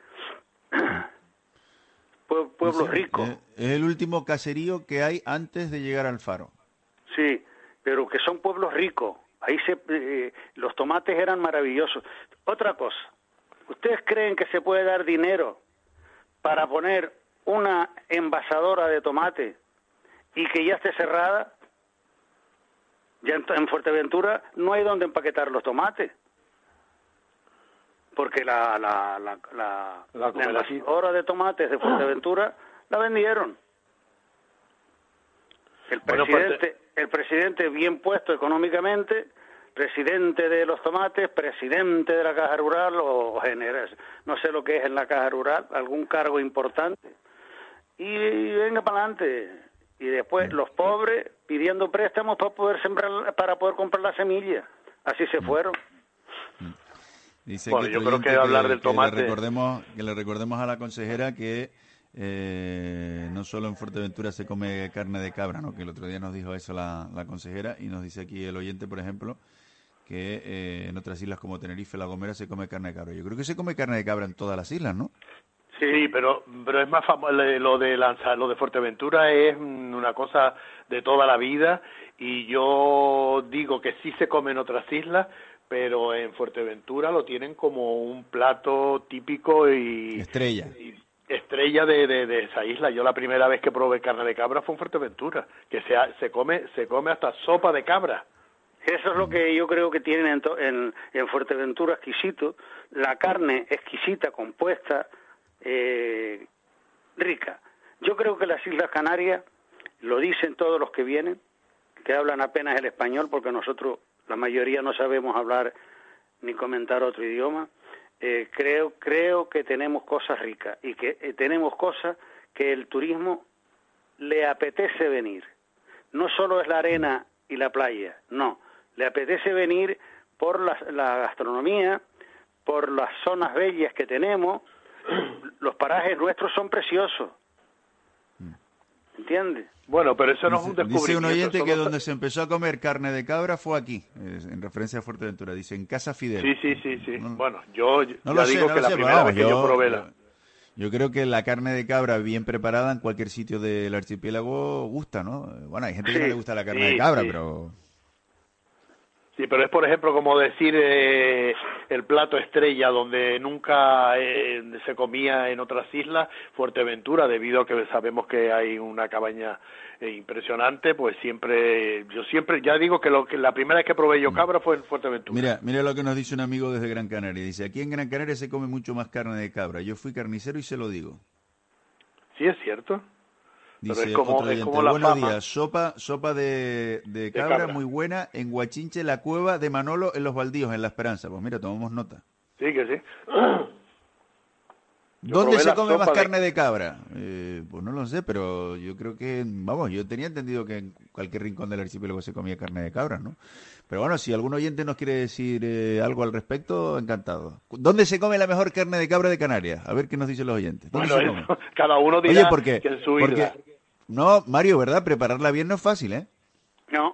Pueblo rico. Es el último caserío que hay antes de llegar al faro. Sí, pero que son pueblos ricos. Ahí los tomates eran maravillosos. Otra cosa, ¿ustedes creen que se puede dar dinero para poner una envasadora de tomate y que ya esté cerrada? Ya en Fuerteventura no hay donde empaquetar los tomates, porque la envasadora de tomates de Fuerteventura la vendieron. El presidente bien puesto económicamente, presidente de los tomates, presidente de la Caja Rural o general, no sé lo que es en la Caja Rural, algún cargo importante, y venga para adelante. Y después los pobres pidiendo préstamos para poder sembrar, para poder comprar la semilla. Así se fueron. Dice bueno, yo creo que hablar del tomate... Que le recordemos a la consejera que no solo en Fuerteventura se come carne de cabra, ¿no? Que el otro día nos dijo eso la consejera, y nos dice aquí el oyente, por ejemplo, que en otras islas como Tenerife, La Gomera, se come carne de cabra. Yo creo que se come carne de cabra en todas las islas, ¿no? Sí, pero es más famoso lo de Fuerteventura, es una cosa de toda la vida, y yo digo que sí se come en otras islas, pero en Fuerteventura lo tienen como un plato típico y estrella de esa isla. Yo la primera vez que probé carne de cabra fue en Fuerteventura, que se come hasta sopa de cabra. Eso es lo que yo creo que tienen en Fuerteventura, exquisito, la carne exquisita, compuesta, rica. Yo creo que las Islas Canarias, lo dicen todos los que vienen, que hablan apenas el español, porque nosotros, la mayoría, no sabemos hablar ni comentar otro idioma. Creo que tenemos cosas ricas y que tenemos cosas que el turismo le apetece venir. No solo es la arena y la playa, no. Le apetece venir por la gastronomía, por las zonas bellas que tenemos. Los parajes nuestros son preciosos. ¿Entiendes? Bueno, pero eso no es un descubrimiento. Dice un oyente que donde se empezó a comer carne de cabra fue aquí, en referencia a Fuerteventura. Dice, en Casa Fidel. Sí. Bueno, yo no ya digo que la primera vez que yo probé Yo creo que la carne de cabra bien preparada en cualquier sitio del archipiélago gusta, ¿no? Bueno, hay gente que no le gusta la carne de cabra, pero... Sí, pero es, por ejemplo, como decir el plato estrella donde nunca se comía en otras islas, Fuerteventura, debido a que sabemos que hay una cabaña impresionante, pues yo siempre, ya digo que la primera vez que probé yo cabra fue en Fuerteventura. Mira lo que nos dice un amigo desde Gran Canaria. Dice, aquí en Gran Canaria se come mucho más carne de cabra. Yo fui carnicero y se lo digo. Sí, es cierto. Dice es como, otro oyente, buenos días, sopa de cabra muy buena en Guachinche, la cueva de Manolo, en Los Baldíos, en La Esperanza. Pues mira, tomamos nota. Sí, que sí. ¿Dónde se come más carne de cabra? Pues no lo sé, pero yo creo que, yo tenía entendido que en cualquier rincón del archipiélago se comía carne de cabra, ¿no? Pero bueno, si algún oyente nos quiere decir algo al respecto, encantado. ¿Dónde se come la mejor carne de cabra de Canarias? A ver qué nos dicen los oyentes. ¿Dónde se come? Cada uno dirá que en su isla. Porque, no, Mario, ¿verdad? Prepararla bien no es fácil, ¿eh? No,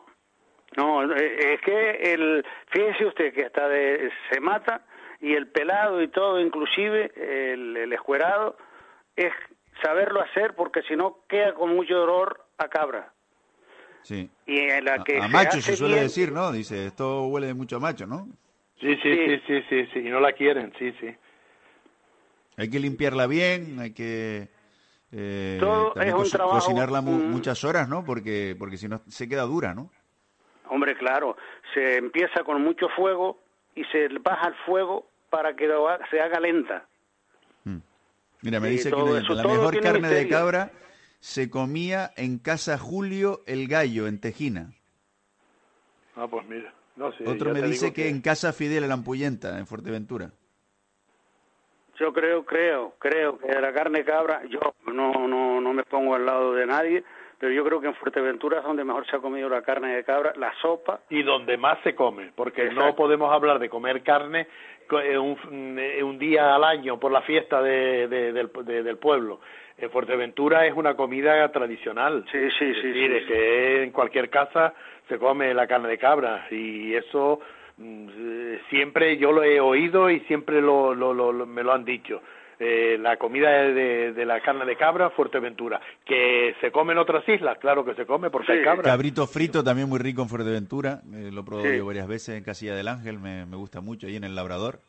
es que fíjese usted que hasta se mata, y el pelado y todo, inclusive el escuerado, es saberlo hacer, porque si no queda con mucho olor a cabra. Sí. Y en la que a macho se suele decir, ¿no? Dice, esto huele mucho a macho, ¿no? Sí, y no la quieren, sí. Hay que limpiarla bien, hay que todo es un trabajo, cocinarla muchas horas, ¿no? Porque si no se queda dura, ¿no? Hombre, claro, se empieza con mucho fuego y se baja el fuego para que se haga lenta. Mira, me dice que la mejor carne de cabra se comía en Casa Julio el Gallo, en Tejina. Ah, pues mira. No sé, otro me dice que en Casa Fidel, en Ampuyenta, en Fuerteventura. Yo creo que la carne de cabra, yo no me pongo al lado de nadie, pero yo creo que en Fuerteventura es donde mejor se ha comido la carne de cabra, la sopa. Y donde más se come, porque exacto, no podemos hablar de comer carne un día al año por la fiesta del pueblo. En Fuerteventura es una comida tradicional. Sí. Es que en cualquier casa se come la carne de cabra, y eso siempre yo lo he oído y siempre me lo han dicho. La comida de la carne de cabra, Fuerteventura. ¿Que se come en otras islas? Claro que se come, porque hay cabra. Cabrito frito también muy rico en Fuerteventura. Lo he probado yo varias veces en Casilla del Ángel, me gusta mucho, ahí en el Labrador.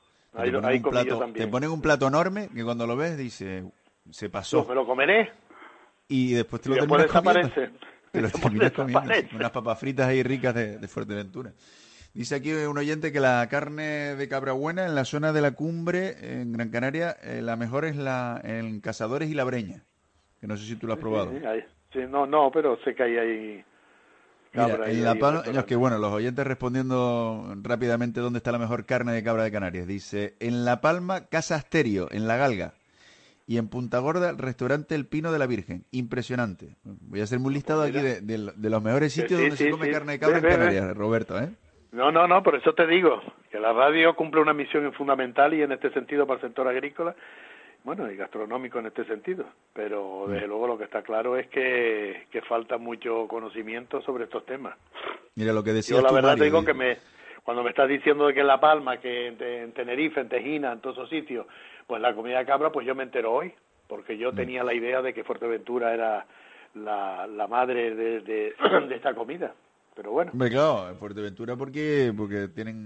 Te ponen un plato enorme que cuando lo ves dice, se pasó. Pues me lo comeré. Y después te lo terminas comiendo. Unas papas fritas ahí ricas de Fuerteventura. Dice aquí un oyente que la carne de cabra buena en la zona de la Cumbre, en Gran Canaria, la mejor es en Cazadores y La Breña, que no sé si tú lo has probado. Sí, no, pero sé que hay ahí cabra. Mira, en La Palma, los oyentes respondiendo rápidamente dónde está la mejor carne de cabra de Canarias. Dice, en La Palma, Casa Asterio, en La Galga. Y en Punta Gorda, el restaurante El Pino de la Virgen. Impresionante. Voy a hacerme un listado aquí de los mejores sitios donde se come carne de cabra en Canarias, Roberto, ¿eh? No, por eso te digo que la radio cumple una misión fundamental, y en este sentido para el sector agrícola, y gastronómico en este sentido, pero desde luego lo que está claro es que falta mucho conocimiento sobre estos temas. Mira lo que decías yo la tú, verdad Mario, digo que cuando me estás diciendo de que en La Palma, que en Tenerife, en Tejina, en todos esos sitios, pues la comida de cabra, pues yo me entero hoy, porque yo tenía la idea de que Fuerteventura era la madre de esta comida. Pero bueno. Hombre, claro, en Fuerteventura porque tienen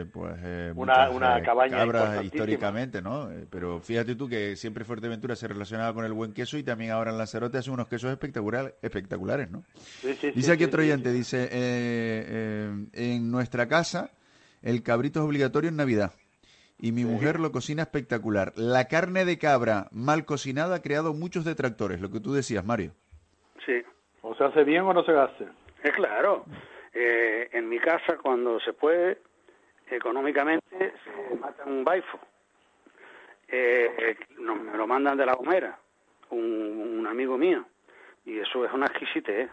una cabaña cabras históricamente, ¿no? Pero fíjate tú que siempre Fuerteventura se relacionaba con el buen queso, y también ahora en Lanzarote hacen unos quesos espectaculares, ¿no? Dice aquí otro oyente, dice, en nuestra casa el cabrito es obligatorio en Navidad, y mi mujer lo cocina espectacular. La carne de cabra mal cocinada ha creado muchos detractores, lo que tú decías, Mario. Sí. ¿O se hace bien o no se hace? Es claro, en mi casa cuando se puede, económicamente, se mata un baifo. Me lo mandan de La Gomera, un amigo mío, y eso es una exquisitez.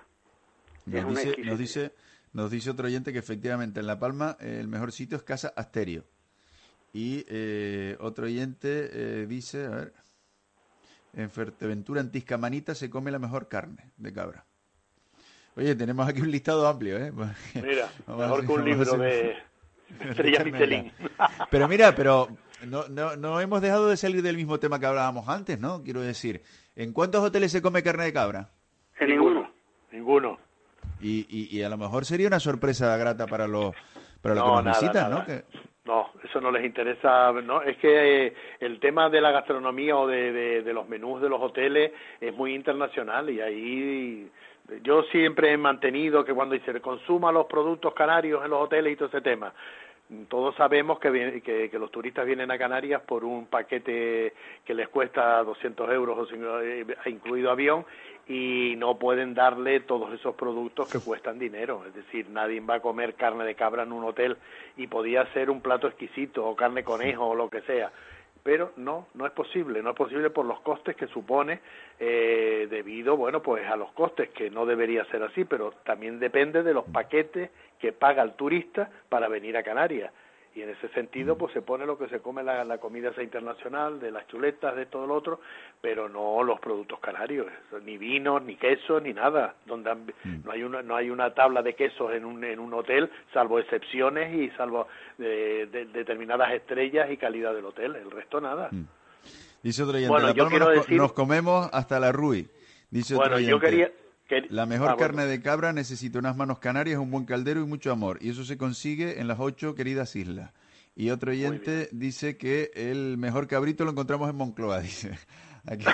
Nos dice otro oyente que efectivamente en La Palma el mejor sitio es Casa Asterio. Y otro oyente dice, a ver, en Fuerteventura, en Tiscamanita, se come la mejor carne de cabra. Oye, tenemos aquí un listado amplio, ¿eh? Mira, mejor que un libro de Estrella Michelin. Pero mira, no hemos dejado de salir del mismo tema que hablábamos antes, ¿no? Quiero decir, ¿en cuántos hoteles se come carne de cabra? En ninguno. Y a lo mejor sería una sorpresa grata para los que nos visitan, ¿no? No, eso no les interesa, ¿no? Es que el tema de la gastronomía o de los menús de los hoteles es muy internacional y ahí yo siempre he mantenido que cuando se consuma los productos canarios en los hoteles y todo ese tema, todos sabemos que los turistas vienen a Canarias por un paquete que les cuesta 200 euros, incluido avión, y no pueden darle todos esos productos que cuestan dinero. Es decir, nadie va a comer carne de cabra en un hotel y podía ser un plato exquisito o carne conejo o lo que sea. Pero no es posible por los costes que supone debido, bueno, pues a los costes, que no debería ser así, pero también depende de los paquetes que paga el turista para venir a Canarias. Y en ese sentido, pues se pone lo que se come la comida esa internacional, de las chuletas, de todo lo otro, pero no los productos canarios, ni vinos, ni quesos, ni nada. No hay una tabla de quesos en un hotel, salvo excepciones y salvo de determinadas estrellas y calidad del hotel. El resto nada. Dice otro oyente, nos comemos hasta la Rui. Dice otro oyente, la mejor carne de cabra necesita unas manos canarias, un buen caldero y mucho amor. Y eso se consigue en las 8 queridas islas. Y otro oyente dice que el mejor cabrito lo encontramos en Moncloa, dice. Aquí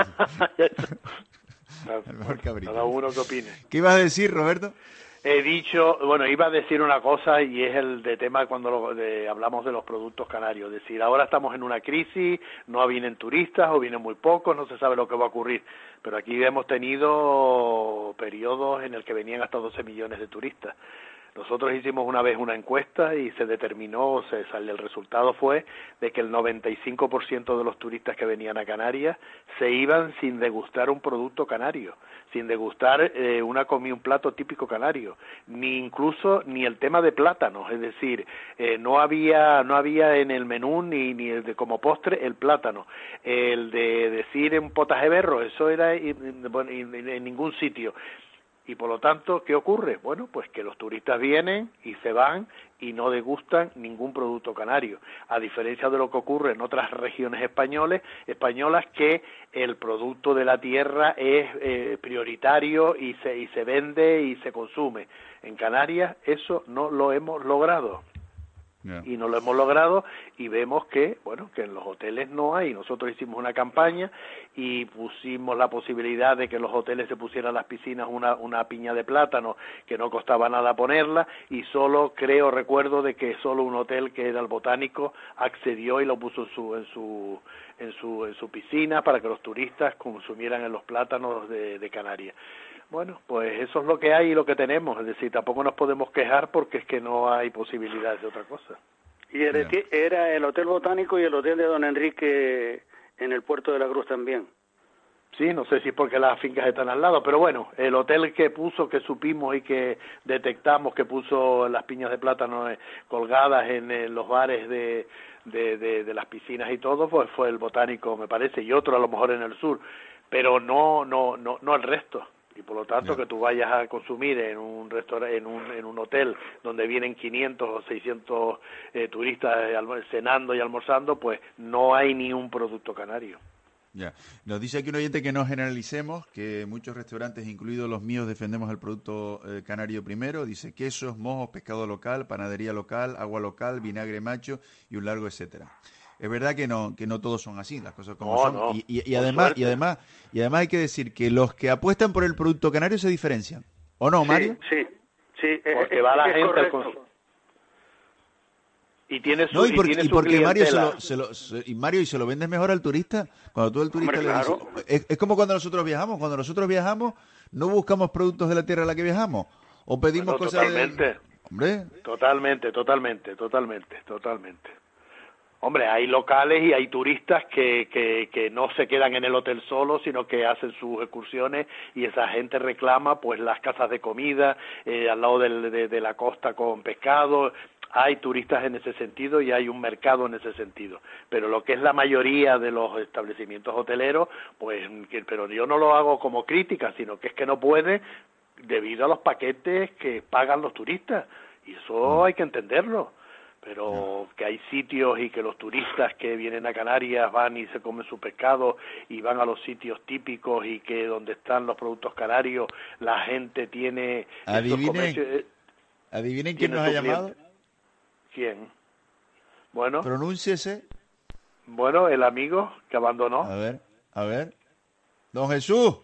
el mejor cabrito. Cada uno que opine. ¿Qué ibas a decir, Roberto? Iba a decir una cosa, y es el de tema cuando hablamos de los productos canarios. Es decir, ahora estamos en una crisis, no vienen turistas o vienen muy pocos, no se sabe lo que va a ocurrir. Pero aquí hemos tenido periodos en el que venían hasta 12 millones de turistas. Nosotros hicimos una vez una encuesta y se determinó, el resultado fue de que el 95% de los turistas que venían a Canarias se iban sin degustar un producto canario, sin degustar un plato típico canario, ni el tema de plátanos, es decir, no había en el menú ni como postre el plátano, el de decir un potaje berro, eso era en ningún sitio. Y por lo tanto, ¿qué ocurre? Bueno, pues que los turistas vienen y se van y no degustan ningún producto canario, a diferencia de lo que ocurre en otras regiones españolas, que el producto de la tierra es prioritario y se vende y se consume. En Canarias eso no lo hemos logrado. Y no lo hemos logrado, y vemos que en los hoteles no hay. Nosotros hicimos una campaña y pusimos la posibilidad de que en los hoteles se pusieran las piscinas una piña de plátano que no costaba nada ponerla, y recuerdo de que solo un hotel, que era el Botánico, accedió y lo puso en su piscina para que los turistas consumieran en los plátanos de Canarias. Bueno, pues eso es lo que hay y lo que tenemos, es decir, tampoco nos podemos quejar porque es que no hay posibilidades de otra cosa. Y era el Hotel Botánico y el Hotel de Don Enrique en el Puerto de la Cruz también. Sí, no sé si es porque las fincas están al lado, pero bueno, el hotel que supimos y que detectamos que puso las piñas de plátano colgadas en los bares de las piscinas y todo, pues fue el Botánico, me parece, y otro a lo mejor en el sur, pero no el resto. Y por lo tanto, que tú vayas a consumir en un restaurante, en un hotel donde vienen 500 o 600 turistas cenando y almorzando, pues no hay ni un producto canario. Ya. Nos dice aquí un oyente que no generalicemos, que muchos restaurantes, incluidos los míos, defendemos el producto canario primero. Dice quesos, mojos, pescado local, panadería local, agua local, vinagre macho y un largo etcétera. Es verdad que no todos son así, las cosas como son. No. Y además hay que decir que los que apuestan por el producto canario se diferencian. ¿O no, Mario? Sí. Porque va la gente al consumo. Y tiene su porque Mario clientela. se lo vendes mejor al turista cuando tú el turista le dices, es como cuando nosotros viajamos no buscamos productos de la tierra a la que viajamos o pedimos cosas Totalmente. Hombre, hay locales y hay turistas que no se quedan en el hotel solo, sino que hacen sus excursiones, y esa gente reclama pues las casas de comida al lado de la costa con pescado. Hay turistas en ese sentido y hay un mercado en ese sentido, pero lo que es la mayoría de los establecimientos hoteleros, pero yo no lo hago como crítica, sino que es que no puede debido a los paquetes que pagan los turistas, y eso hay que entenderlo. pero que hay sitios y que los turistas que vienen a Canarias van y se comen su pescado y van a los sitios típicos y que donde están los productos canarios la gente tiene... Adivinen quién nos ha llamado. ¿Quién? Bueno. Pronúnciese. Bueno, el amigo que abandonó. A ver. Don Jesús.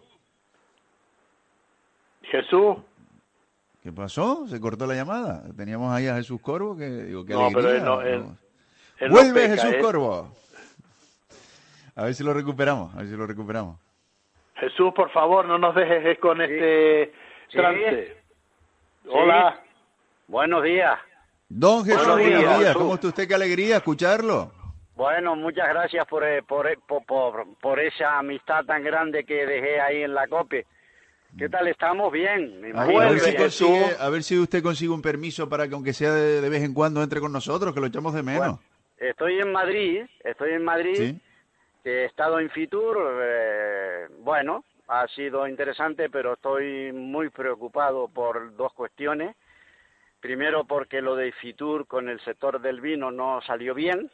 Jesús. ¿Qué pasó? Se cortó la llamada. Teníamos ahí a Jesús Corvo, que digo, qué no, alegría. Pero él ¡vuelve no peca, Jesús Corvo! A ver si lo recuperamos, Jesús, por favor, no nos dejes con este trance. Sí. Hola. Buenos días. Don Jesús, buenos días. Jesús. ¿Cómo está usted? Qué alegría escucharlo. Bueno, muchas gracias por esa amistad tan grande que dejé ahí en la COPE. ¿Qué tal? ¿Estamos bien? A ver si usted consigue un permiso para que, aunque sea de vez en cuando, entre con nosotros, que lo echamos de menos. Bueno, estoy en Madrid, ¿sí? He estado en Fitur, bueno, ha sido interesante, pero estoy muy preocupado por dos cuestiones. Primero, porque lo de Fitur con el sector del vino no salió bien.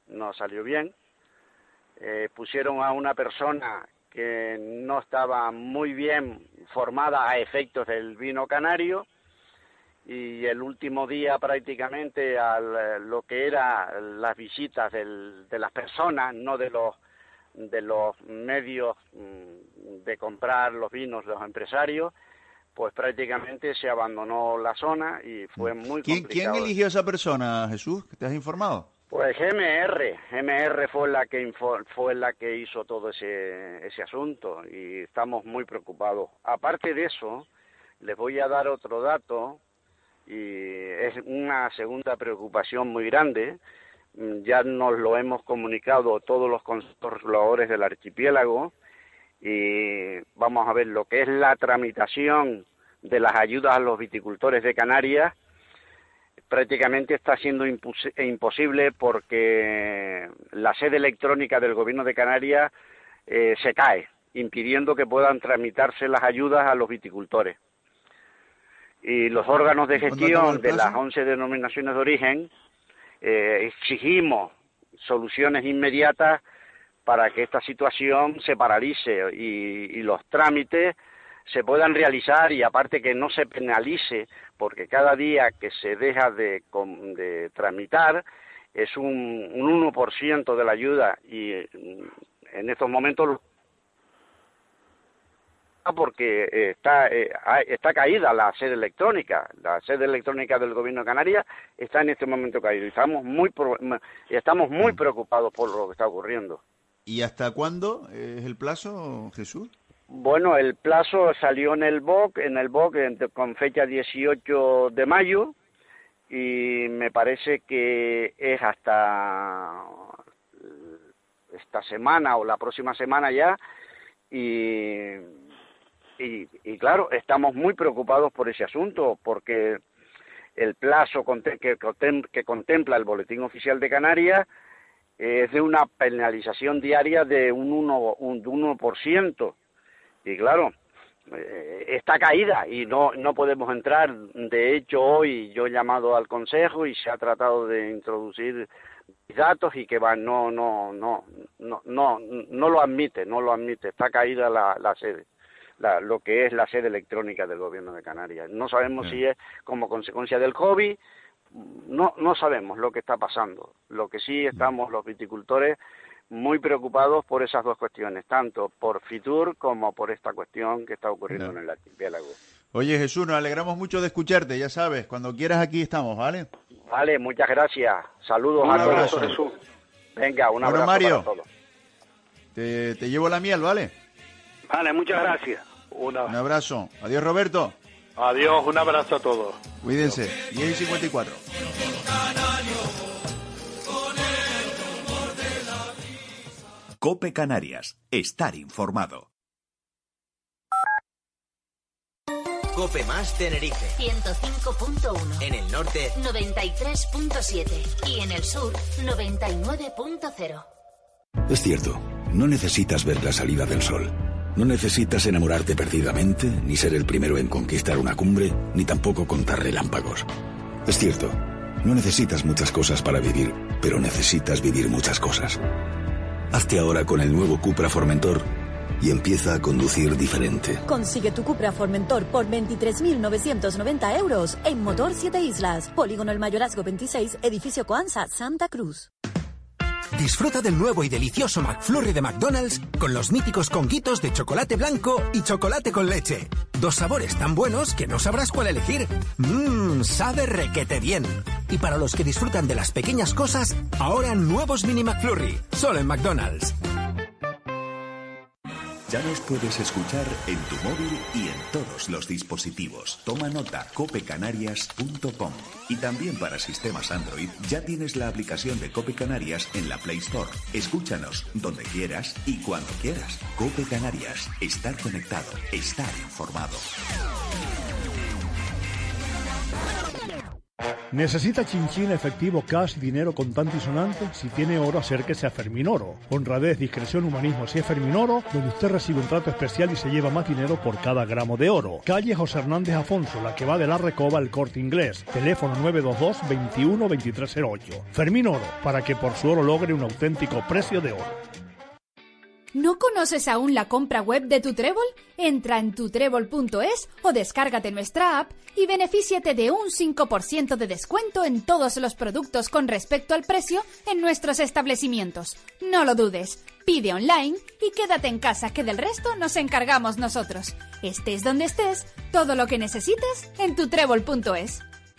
Pusieron a una persona que no estaba muy bien formada a efectos del vino canario, y el último día prácticamente lo que era las visitas de las personas, no de los medios de comprar los vinos, los empresarios, pues prácticamente se abandonó la zona y fue muy complicado. ¿Quién eligió a esa persona, Jesús? ¿Te has informado? Pues GMR fue la que hizo todo ese asunto, y estamos muy preocupados. Aparte de eso, les voy a dar otro dato, y es una segunda preocupación muy grande. Ya nos lo hemos comunicado todos los controladores del archipiélago, y vamos a ver lo que es la tramitación de las ayudas a los viticultores de Canarias. Prácticamente está siendo imposible porque la sede electrónica del Gobierno de Canarias se cae, impidiendo que puedan tramitarse las ayudas a los viticultores. Y los órganos de gestión de las 11 denominaciones de origen exigimos soluciones inmediatas para que esta situación se paralice y los trámites se puedan realizar, y aparte que no se penalice, porque cada día que se deja de tramitar es un 1% de la ayuda, y en estos momentos porque está caída la sede electrónica del Gobierno de Canarias está en este momento caída, y estamos muy preocupados por lo que está ocurriendo. ¿Y hasta cuándo es el plazo, Jesús? Bueno, el plazo salió en el BOC con fecha 18 de mayo, y me parece que es hasta esta semana o la próxima semana ya, y claro, estamos muy preocupados por ese asunto, porque el plazo que contempla el Boletín Oficial de Canarias es de una penalización diaria de un 1%. Y claro, está caída y no podemos entrar. De hecho, hoy yo he llamado al Consejo y se ha tratado de introducir datos y que no lo admite. Está caída la sede, lo que es la sede electrónica del Gobierno de Canarias. No sabemos si es como consecuencia del COVID. No sabemos lo que está pasando. Lo que sí estamos los viticultores muy preocupados por esas dos cuestiones, tanto por Fitur como por esta cuestión que está ocurriendo en el archipiélago. Oye, Jesús, nos alegramos mucho de escucharte, ya sabes, cuando quieras aquí estamos, ¿vale? Vale, muchas gracias. Saludos a todos. Jesús. Venga, un abrazo Mario, para todos. Te llevo la miel, ¿vale? Vale, muchas gracias. Un abrazo. Adiós, Roberto. Adiós, un abrazo a todos. Cuídense. 10:54. COPE Canarias. Estar informado. COPE Más Tenerife. 105.1. En el norte. 93.7. Y en el sur, 99.0. Es cierto, no necesitas ver la salida del sol. No necesitas enamorarte perdidamente, ni ser el primero en conquistar una cumbre, ni tampoco contar relámpagos. Es cierto, No necesitas muchas cosas para vivir, pero necesitas vivir muchas cosas. Hazte ahora con el nuevo Cupra Formentor y empieza a conducir diferente. Consigue tu Cupra Formentor por 23.990 euros en Motor 7 Islas, Polígono El Mayorazgo 26, Edificio Coanza, Santa Cruz. Disfruta del nuevo y delicioso McFlurry de McDonald's con los míticos conguitos de chocolate blanco y chocolate con leche. 2 sabores tan buenos que no sabrás cuál elegir. Sabe requete bien. Y para los que disfrutan de las pequeñas cosas, ahora nuevos mini McFlurry, solo en McDonald's. Ya nos puedes escuchar en tu móvil y en todos los dispositivos. Toma nota, copecanarias.com. Y también para sistemas Android ya tienes la aplicación de Cope Canarias en la Play Store. Escúchanos donde quieras y cuando quieras. Cope Canarias. Estar conectado. Estar informado. ¿Necesita chinchín, efectivo, cash, dinero contante y sonante? Si tiene oro, acérquese a Ferminoro. Honradez, discreción, humanismo. Si es Ferminoro, donde usted recibe un trato especial y se lleva más dinero por cada gramo de oro. Calle José Hernández Afonso, la que va de la Recoba al Corte Inglés. Teléfono 922 21 2308. Ferminoro, para que por su oro logre un auténtico precio de oro. ¿No conoces aún la compra web de Tu Trébol? Entra en tutrébol.es o descárgate nuestra app y benefíciate de un 5% de descuento en todos los productos con respecto al precio en nuestros establecimientos. No lo dudes, pide online y quédate en casa, que del resto nos encargamos nosotros. Estés donde estés, todo lo que necesites en tutrébol.es.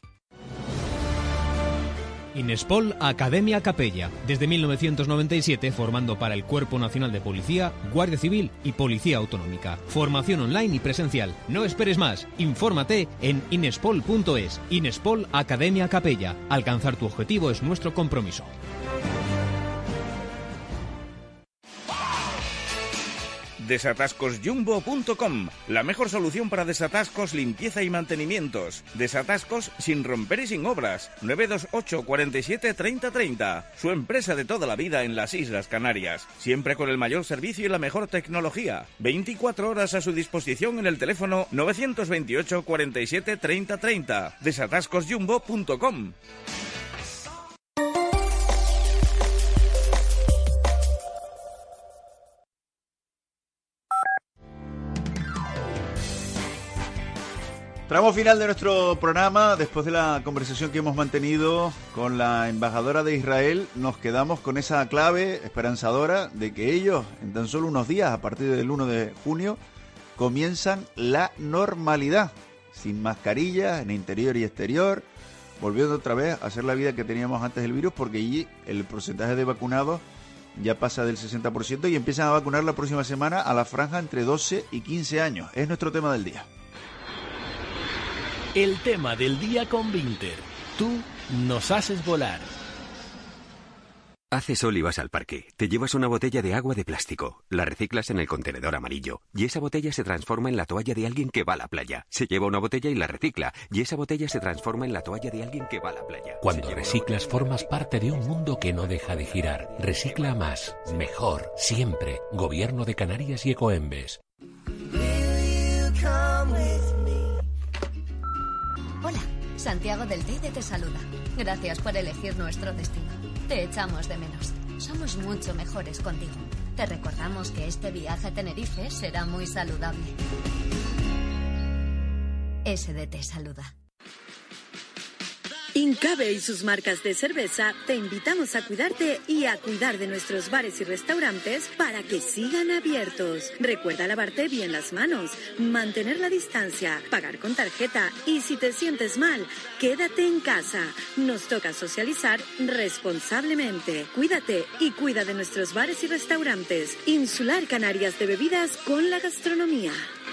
Inespol Academia Capella, desde 1997 formando para el Cuerpo Nacional de Policía, Guardia Civil y Policía Autonómica. Formación online y presencial. No esperes más, infórmate en inespol.es. Inespol Academia Capella. Alcanzar tu objetivo es nuestro compromiso. Desatascosjumbo.com, la mejor solución para desatascos, limpieza y mantenimientos. Desatascos sin romper y sin obras. 928 47 30 30. Su empresa de toda la vida en las Islas Canarias. Siempre con el mayor servicio y la mejor tecnología. 24 horas a su disposición en el teléfono 928 47 30 30. Desatascosjumbo.com. Tramo final de nuestro programa. Después de la conversación que hemos mantenido con la embajadora de Israel, nos quedamos con esa clave esperanzadora de que ellos, en tan solo unos días, a partir del 1 de junio, comienzan la normalidad, sin mascarillas, en interior y exterior, volviendo otra vez a hacer la vida que teníamos antes del virus, porque allí el porcentaje de vacunados ya pasa del 60% y empiezan a vacunar la próxima semana a la franja entre 12 y 15 años. Es nuestro tema del día. El tema del día con Vinter. Tú nos haces volar. Hace sol y vas al parque. Te llevas una botella de agua de plástico. La reciclas en el contenedor amarillo. Y esa botella se transforma en la toalla de alguien que va a la playa. Se lleva una botella y la recicla. Y esa botella se transforma en la toalla de alguien que va a la playa. Cuando reciclas, formas parte de un mundo que no deja de girar. Recicla más, mejor, siempre. Gobierno de Canarias y Ecoembes. Hola, Santiago del Teide te saluda. Gracias por elegir nuestro destino. Te echamos de menos. Somos mucho mejores contigo. Te recordamos que este viaje a Tenerife será muy saludable. SDT saluda. Incabe y sus marcas de cerveza te invitamos a cuidarte y a cuidar de nuestros bares y restaurantes para que sigan abiertos. Recuerda lavarte bien las manos, mantener la distancia, pagar con tarjeta y si te sientes mal, quédate en casa. Nos toca socializar responsablemente. Cuídate y cuida de nuestros bares y restaurantes. Insular Canarias de bebidas con la gastronomía.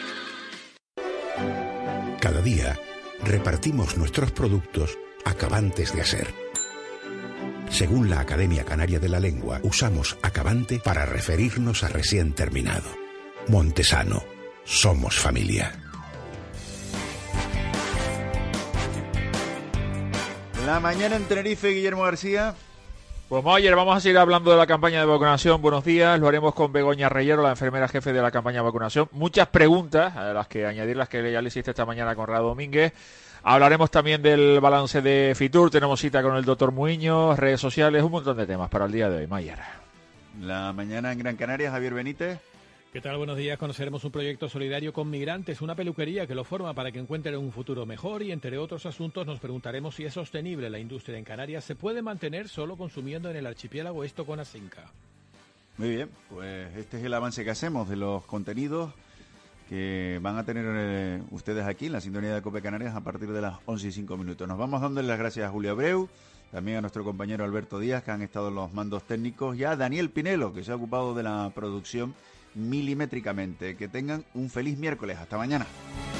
Cada día repartimos nuestros productos acabantes de hacer. Según la Academia Canaria de la Lengua, usamos acabante para referirnos a recién terminado. Montesano, somos familia. La mañana en Tenerife, Guillermo García. Pues Mayer, vamos a seguir hablando de la campaña de vacunación. Buenos días, lo haremos con Begoña Reyero, la enfermera jefe de la campaña de vacunación. Muchas preguntas, a las que añadir las que ya le hiciste esta mañana a Conrado Domínguez. Hablaremos también del balance de Fitur, tenemos cita con el doctor Muiño, redes sociales, un montón de temas para el día de hoy. Mayer. La mañana en Gran Canaria, Javier Benítez. ¿Qué tal? Buenos días. Conoceremos un proyecto solidario con migrantes, una peluquería que lo forma para que encuentren un futuro mejor y, entre otros asuntos, nos preguntaremos si es sostenible la industria en Canarias. ¿Se puede mantener solo consumiendo en el archipiélago esto con Asinca? Muy bien, pues este es el avance que hacemos de los contenidos que van a tener ustedes aquí en la sintonía de COPE Canarias a partir de las 11:05. Nos vamos dándole las gracias a Julio Abreu, también a nuestro compañero Alberto Díaz, que han estado en los mandos técnicos, y a Daniel Pinelo, que se ha ocupado de la producción milimétricamente. Que tengan un feliz miércoles. Hasta mañana.